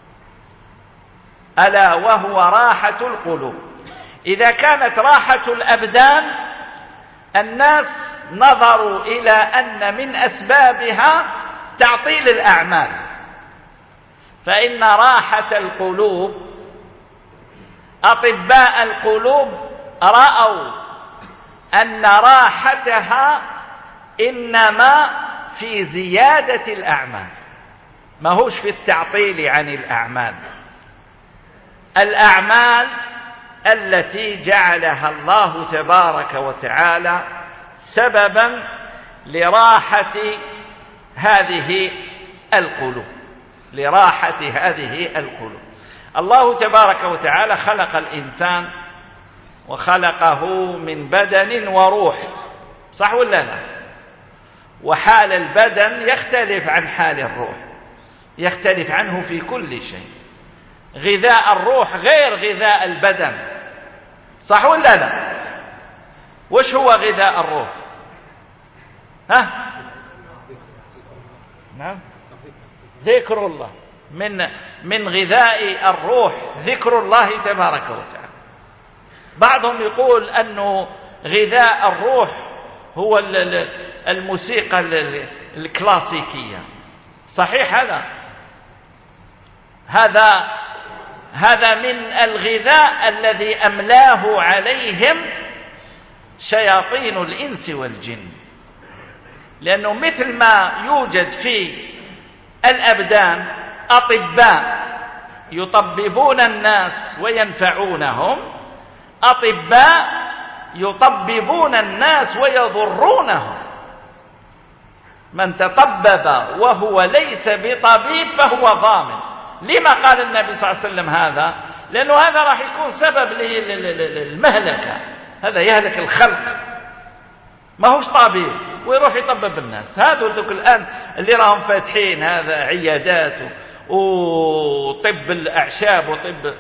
ألا وهو راحة القلوب. إذا كانت راحة الأبدان، الناس نظروا إلى أن من أسبابها تعطيل الأعمال، فإن راحة القلوب، أطباء القلوب رأوا أن راحتها إنما في زيادة الأعمال، ما هوش في التعطيل عن الأعمال. الأعمال التي جعلها الله تبارك وتعالى سببا لراحة هذه القلوب، لراحة هذه القلوب. الله تبارك وتعالى خلق الإنسان وخلقه من بدن وروح، صح ولا لا؟ وحال البدن يختلف عن حال الروح، يختلف عنه في كل شيء. غذاء الروح غير غذاء البدن، صح ولا لا؟ وش هو غذاء الروح؟ نعم، ذكر الله. من غذاء الروح ذكر الله تبارك وتعالى. بعضهم يقول أنه غذاء الروح هو الموسيقى الكلاسيكية. صحيح هذا من الغذاء الذي أملاه عليهم شياطين الإنس والجن، لأنه مثل ما يوجد في الأبدان أطباء يطببون الناس وينفعونهم، أطباء يطببون الناس ويضرونهم. من تطبب وهو ليس بطبيب فهو ضامن. لما قال النبي صلى الله عليه وسلم هذا؟ لأنه هذا راح يكون سبب للمهلكة، هذا يهلك الخلق، ما هوش طبيب ويروح يطبب الناس. هذا الآن اللي راهم فاتحين هذا عيادات وطب الأعشاب وطب،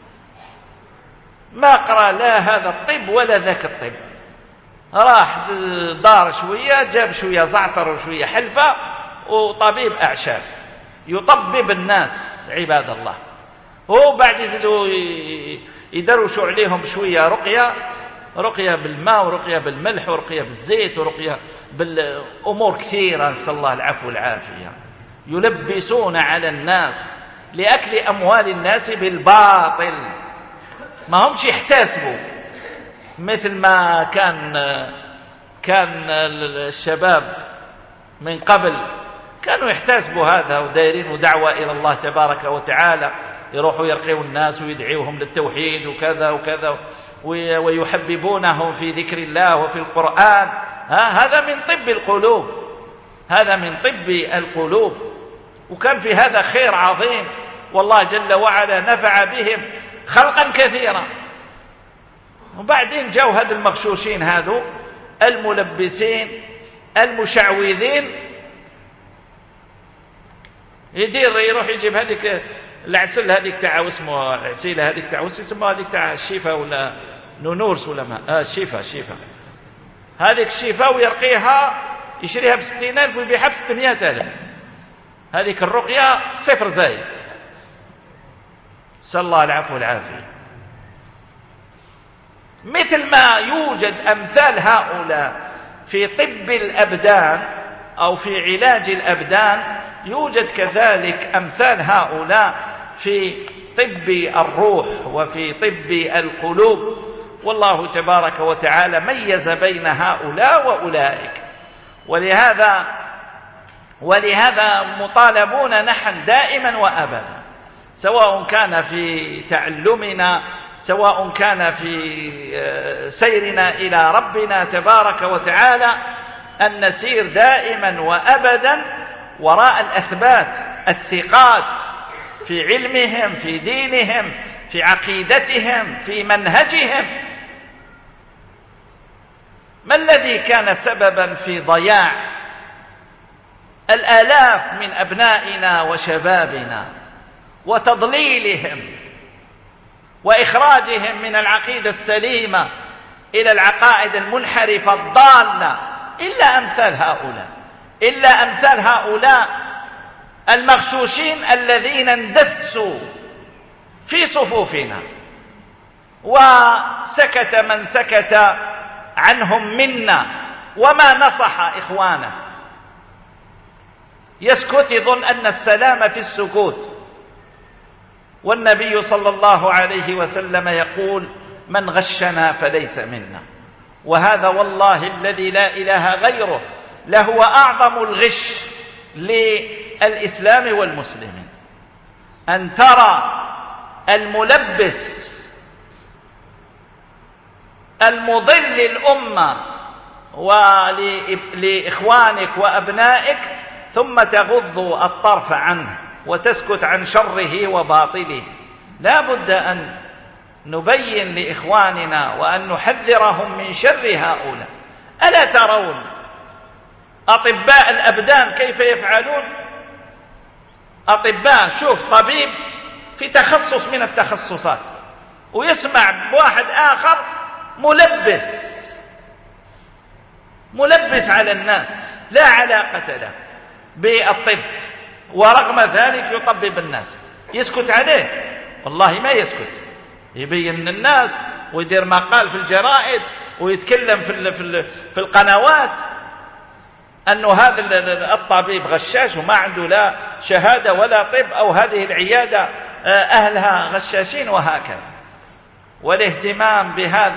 ما قرأ لا هذا الطب ولا ذاك الطب، راح دار شوية جاب شوية زعتر وشوية حلفة وطبيب أعشاب يطبب الناس عباد الله. هو بعد يزيدوا يدروشوا عليهم شوية رقية بالماء ورقية بالملح ورقية بالزيت ورقية بالأمور كثيرة، نسأل الله العفو والعافية. يلبسون على الناس لأكل أموال الناس بالباطل، ما همش يحتسبوا مثل ما كان الشباب من قبل كانوا يحتسبوا هذا ودايرين دعوة إلى الله تبارك وتعالى، يروحوا يرقوا الناس ويدعوهم للتوحيد وكذا وكذا ويحببونهم في ذكر الله وفي القرآن. هذا من طب القلوب، هذا من طب القلوب، وكان في هذا خير عظيم، والله جل وعلا نفع بهم خلقا كثيرا. وبعدين جاءوا هذا المغشوشين هذو الملبسين المشعوذين، يروح يجيب هذيك العسل هذيك تاع اسمه العسيله هذيك تاع يسموها هذيك تاع الشفا ولا نونورس ولا ما شفا هذيك الشفا، ويرقيها يشريها ب60,000 ويبيعها ب600,000. هذيك الرقيه صفر زايد، نسأل الله العفو والعافية. مثل ما يوجد أمثال هؤلاء في طب الأبدان أو في علاج الأبدان، يوجد كذلك أمثال هؤلاء في طب الروح وفي طب القلوب. والله تبارك وتعالى ميز بين هؤلاء وأولئك، ولهذا مطالبون نحن دائما وأبدا، سواء كان في تعلمنا، سواء كان في سيرنا إلى ربنا تبارك وتعالى، أن نسير دائما وأبدا وراء الأثبات الثقات في علمهم، في دينهم، في عقيدتهم، في منهجهم. ما الذي كان سببا في ضياع الآلاف من أبنائنا وشبابنا وتضليلهم وإخراجهم من العقيدة السليمة إلى العقائد المنحرفة الضالة؟ إلا أمثال هؤلاء المغشوشين الذين اندسوا في صفوفنا، وسكت من سكت عنهم منا وما نصح إخوانه. يسكت يظن أن السلام في السكوت، والنبي صلى الله عليه وسلم يقول: من غشنا فليس منا. وهذا والله الذي لا إله غيره لهو أعظم الغش للإسلام والمسلمين، أن ترى الملبس المضل للأمة ولإخوانك وأبنائك، ثم تغض الطرف عنه وتسكت عن شره وباطله. لا بد أن نبين لإخواننا وأن نحذرهم من شر هؤلاء. ألا ترون أطباء الأبدان كيف يفعلون؟ أطباء، شوف طبيب في تخصص من التخصصات ويسمع بواحد آخر ملبس على الناس لا علاقة له بالطب، ورغم ذلك يطبب الناس. يسكت عليه؟ والله ما يسكت، يبين للناس ويدير مقال في الجرائد ويتكلم في القنوات أنه هذا الطبيب غشاش وما عنده لا شهادة ولا طب، أو هذه العيادة أهلها غشاشين، وهكذا. والاهتمام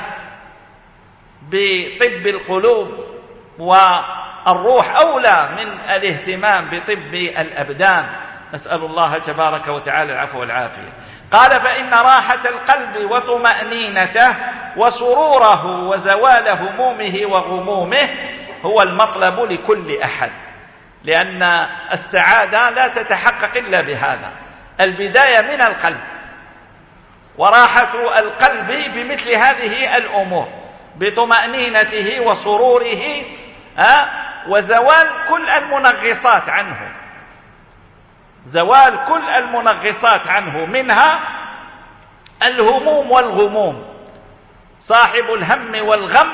بطب القلوب والروح أولى من الاهتمام بطب الأبدان. نسأل الله تبارك وتعالى العفو والعافية. قال: فإن راحة القلب وطمأنينته وسروره وزوال همومه وغمومه هو المطلب لكل أحد، لأن السعادة لا تتحقق إلا بهذا. البداية من القلب، وراحة القلب بمثل هذه الأمور، بطمأنينته وسروره وزوال كل المنغصات عنه، زوال كل المنغصات عنه، منها الهموم والغموم. صاحب الهم والغم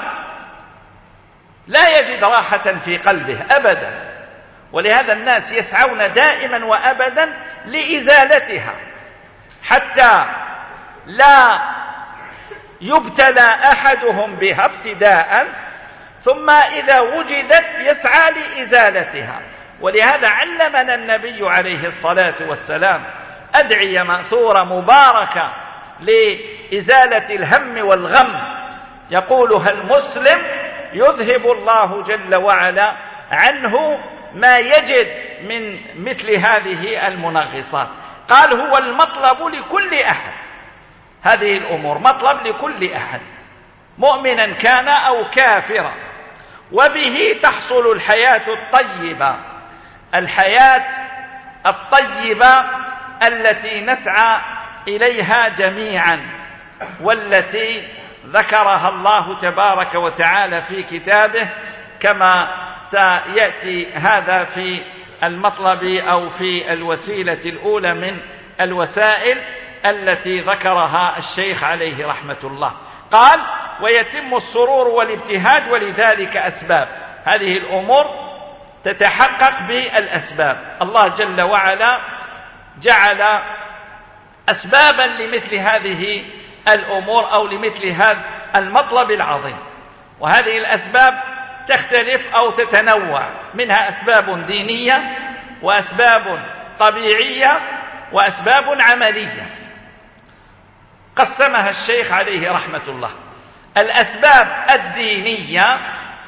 لا يجد راحة في قلبه أبدا، ولهذا الناس يسعون دائما وأبدا لإزالتها، حتى لا يبتلى أحدهم بها ابتداء، ثم إذا وجدت يسعى لإزالتها. ولهذا علمنا النبي عليه الصلاة والسلام أدعية مأثورة مباركة لإزالة الهم والغم، يقولها المسلم يذهب الله جل وعلا عنه ما يجد من مثل هذه المنغصات. قال: هو المطلب لكل أحد، هذه الأمور مطلب لكل أحد، مؤمنا كان أو كافرا، وبه تحصل الحياة الطيبة، الحياة الطيبة التي نسعى إليها جميعا، والتي ذكرها الله تبارك وتعالى في كتابه، كما سيأتي هذا في المطلب أو في الوسيلة الأولى من الوسائل التي ذكرها الشيخ عليه رحمة الله. قال: ويتم السرور والابتهاج، ولذلك أسباب. هذه الأمور تتحقق بالأسباب. الله جل وعلا جعل أسبابا لمثل هذه الأمور أو لمثل هذا المطلب العظيم، وهذه الأسباب تختلف أو تتنوع، منها أسباب دينية، وأسباب طبيعية، وأسباب عملية. قسمها الشيخ عليه رحمة الله: الأسباب الدينية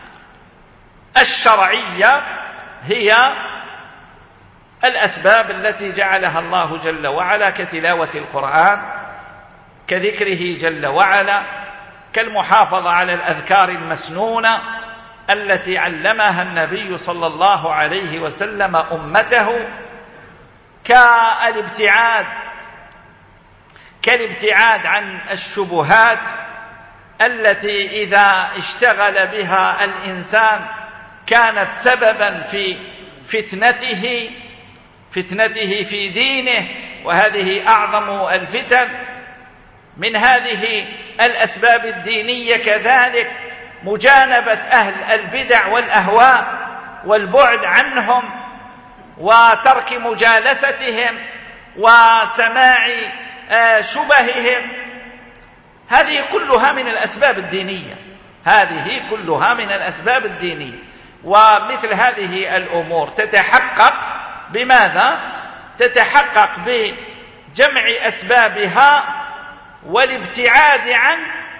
الشرعية هي الأسباب التي جعلها الله جل وعلا، كتلاوة القرآن، كذكره جل وعلا، كالمحافظة على الأذكار المسنونة التي علمها النبي صلى الله عليه وسلم أمته، كالابتعاد عن الشبهات التي إذا اشتغل بها الإنسان كانت سببا في فتنته في دينه، وهذه أعظم الفتن. من هذه الأسباب الدينية كذلك مجانبة أهل البدع والأهواء والبعد عنهم وترك مجالستهم وسماع شبههم. هذه كلها من الأسباب الدينية، هذه كلها من الأسباب الدينية. ومثل هذه الأمور تتحقق بماذا؟ تتحقق بجمع أسبابها والابتعاد عن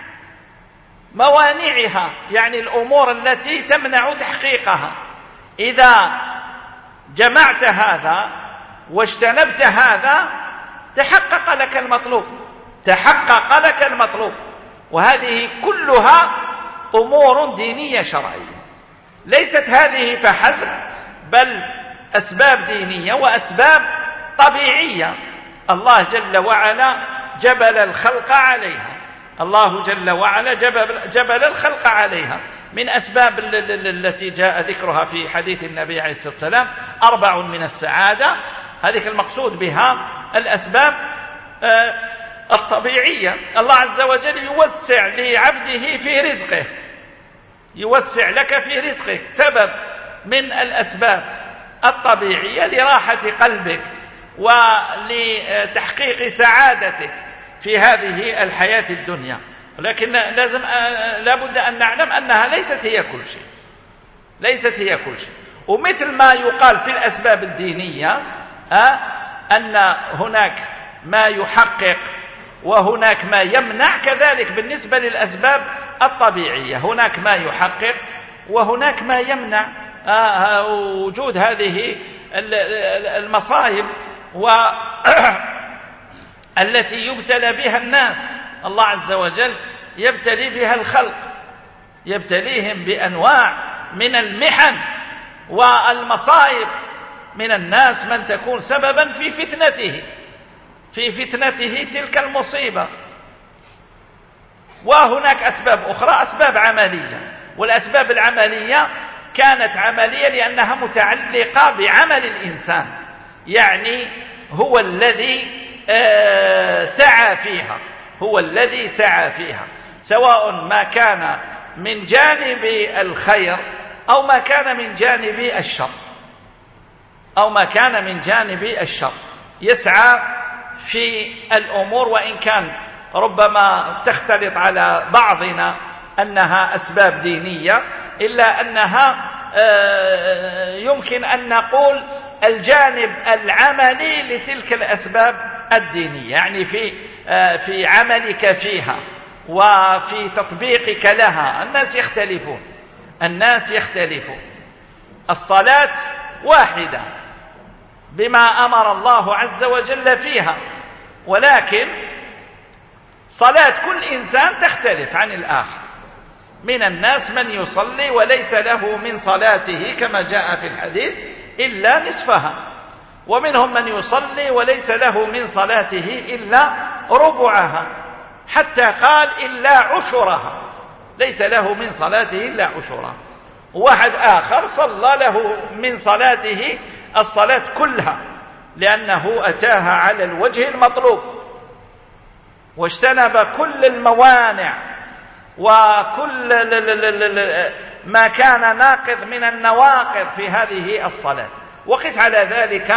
موانعها، يعني الأمور التي تمنع تحقيقها. إذا جمعت هذا واجتنبت هذا تحقق لك المطلوب، تحقق لك المطلوب. وهذه كلها أمور دينية شرعية، ليست هذه فحسب، بل أسباب دينية وأسباب طبيعية الله جل وعلا جبل الخلق عليها. الله جل وعلا جبل الخلق عليها من أسباب التي جاء ذكرها في حديث النبي عليه الصلاة والسلام 4 من السعادة. هذه المقصود بها الأسباب الطبيعية. الله عز وجل يوسع لعبده في رزقه، يوسع لك في رزقك، سبب من الأسباب الطبيعية لراحة قلبك ولتحقيق سعادتك في هذه الحياة الدنيا. ولكن لابد أن نعلم أنها ليست هي كل شيء، ليست هي كل شيء. ومثل ما يقال في الأسباب الدينية أن هناك ما يحقق وهناك ما يمنع، كذلك بالنسبة للأسباب الطبيعية هناك ما يحقق وهناك ما يمنع. وجود هذه المصائب التي يبتلى بها الناس، الله عز وجل يبتلي بها الخلق، يبتليهم بأنواع من المحن والمصائب. من الناس من تكون سببا في فتنته تلك المصيبة. وهناك أسباب أخرى، أسباب عملية، والأسباب العملية كانت عملية لأنها متعلقة بعمل الإنسان، يعني هو الذي سعى فيها، هو الذي سعى فيها، سواء ما كان من جانب الخير أو ما كان من جانب الشر، أو ما كان من جانب الشر، يسعى في الأمور. وإن كان ربما تختلط على بعضنا أنها أسباب دينية، إلا أنها يمكن أن نقول الجانب العملي لتلك الأسباب الدينية، يعني في عملك فيها وفي تطبيقك لها. الناس يختلفون. الصلاة واحدة بما أمر الله عز وجل فيها، ولكن صلاة كل إنسان تختلف عن الآخر. من الناس من يصلي وليس له من صلاته كما جاء في الحديث إلا نصفها، ومنهم من يصلي وليس له من صلاته إلا ربعها، حتى قال إلا عشرها، ليس له من صلاته إلا عشرها. واحد آخر صلى له من صلاته الصلاة كلها، لأنه أتاها على الوجه المطلوب واجتنب كل الموانع وكل ما كان ناقض من النواقض في هذه الصلاة. وقس على ذلك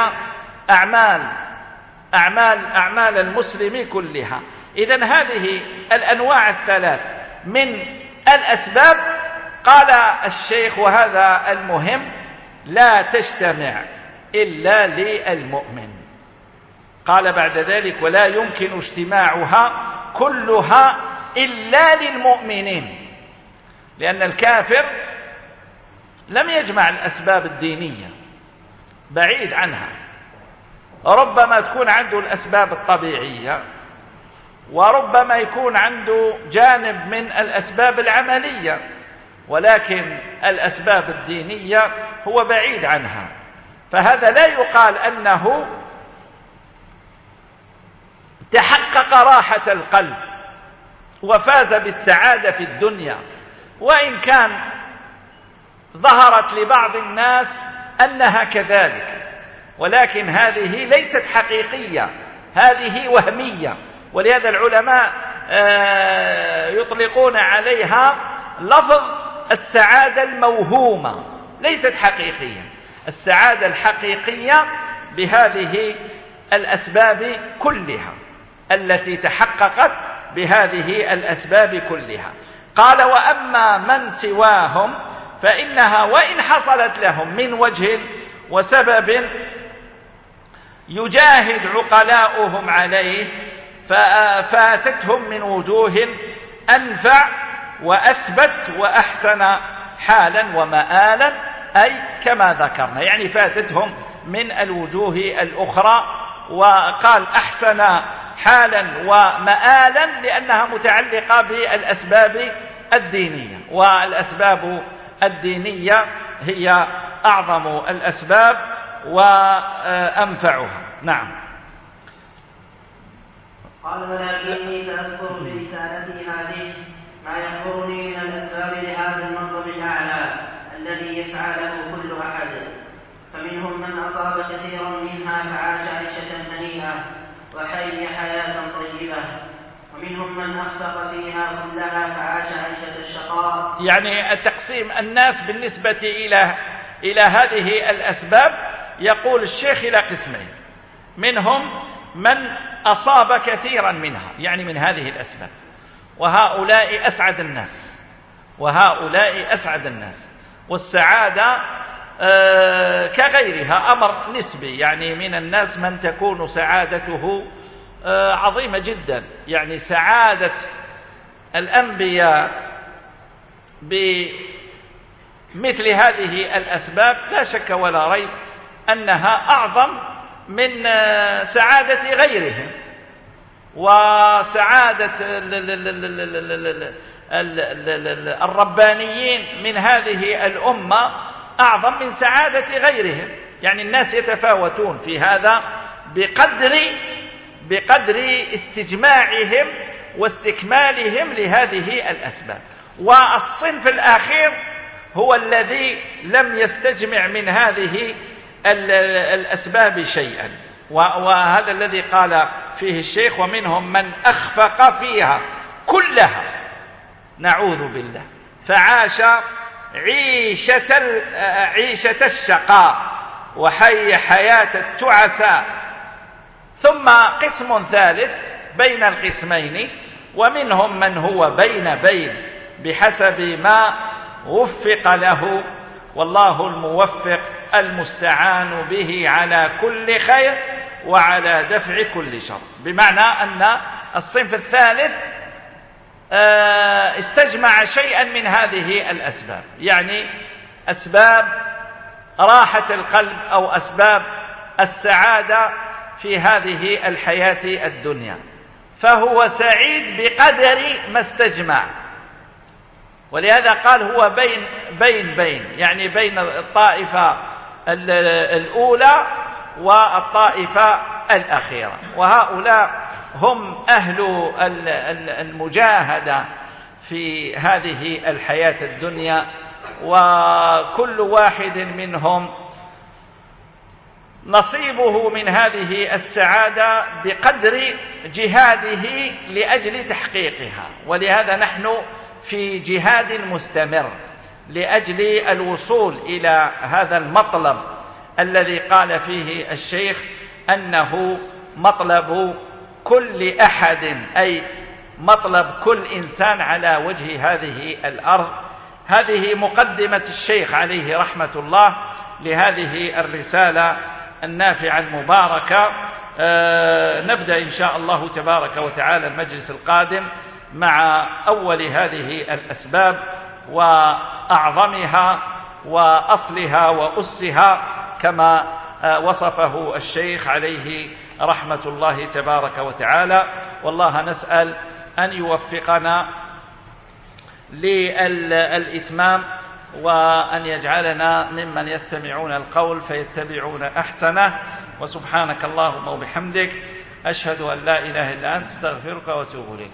أعمال المسلم كلها. إذن هذه الأنواع الثلاث من الأسباب، قال الشيخ وهذا المهم، لا تجتمع إلا للمؤمن. قال بعد ذلك ولا يمكن اجتماعها كلها إلا للمؤمنين، لأن الكافر لم يجمع الأسباب الدينية، بعيد عنها. ربما تكون عنده الأسباب الطبيعية، وربما يكون عنده جانب من الأسباب العملية، ولكن الأسباب الدينية هو بعيد عنها. فهذا لا يقال أنه تحقق راحة القلب وفاز بالسعادة في الدنيا، وإن كان ظهرت لبعض الناس أنها كذلك، ولكن هذه ليست حقيقية، هذه وهمية. ولهذا العلماء يطلقون عليها لفظ السعادة الموهومة، ليست حقيقية. السعادة الحقيقية بهذه الأسباب كلها التي تحققت بهذه الأسباب كلها. قال وأما من سواهم فإنها وإن حصلت لهم من وجه وسبب يجاهد عقلاؤهم عليه فاتتهم من وجوه أنفع وأثبت وأحسن حالا ومآلا، أي كما ذكرنا، يعني فاتتهم من الوجوه الأخرى وقال أحسن حالا ومآلا لأنها متعلقة بالأسباب الدينية، والأسباب الدينية هي أعظم الأسباب وأنفعها. نعم. قال ولكني سأذكر في رسالتي هذه ما يخبرني من الأسباب لهذا المطلب الأعلى الذي يسعى له كل أحد. فمنهم من أصاب كثيرا منها فعاش عيشة هنيئة وحي حياة طيبة، ومنهم من أخفق فيها كلها فعاش عيشة الشقاء. يعني التقسيم الناس بالنسبة إلى هذه الأسباب يقول الشيخ إلى قسمين: منهم من أصاب كثيرا منها، يعني من هذه الأسباب، وهؤلاء أسعد الناس، والسعادة كغيرها أمر نسبي، يعني من الناس من تكون سعادته عظيمة جدا. يعني سعادة الأنبياء بمثل هذه الأسباب لا شك ولا ريب أنها أعظم من سعادة غيرهم، وسعادة الربانيين من هذه الأمة أعظم من سعادة غيرهم. يعني الناس يتفاوتون في هذا بقدر استجماعهم واستكمالهم لهذه الأسباب. والصنف الأخير هو الذي لم يستجمع من هذه الأسباب شيئا، وهذا الذي قال فيه الشيخ: ومنهم من أخفق فيها كلها، نعوذ بالله، فعاش عيشة الشقاء وحي حياة التعساء. ثم قسم ثالث بين القسمين: ومنهم من هو بين بحسب ما وفق له، والله الموفق المستعان به على كل خير وعلى دفع كل شر. بمعنى أن الصنف الثالث استجمع شيئا من هذه الأسباب، يعني أسباب راحة القلب أو أسباب السعادة في هذه الحياة الدنيا، فهو سعيد بقدر ما استجمع. ولهذا قال هو بين يعني بين الطائفة الأولى والطائفة الأخيرة، وهؤلاء هم أهل المجاهدة في هذه الحياة الدنيا، وكل واحد منهم نصيبه من هذه السعادة بقدر جهاده لأجل تحقيقها. ولهذا نحن في جهاد مستمر لأجل الوصول إلى هذا المطلب الذي قال فيه الشيخ أنه مطلب كل أحد، أي مطلب كل إنسان على وجه هذه الأرض. هذه مقدمة الشيخ عليه رحمة الله لهذه الرسالة النافعة المباركة. نبدأ إن شاء الله تبارك وتعالى المجلس القادم مع أول هذه الأسباب وأعظمها وأصلها وأسها كما وصفه الشيخ عليه رحمة الله تبارك وتعالى. والله نسأل أن يوفقنا للإتمام، وأن يجعلنا ممن يستمعون القول فيتبعون أحسنه. وسبحانك اللهم وبحمدك، أشهد أن لا إله إلا أنت، استغفرك وأتوب إليك.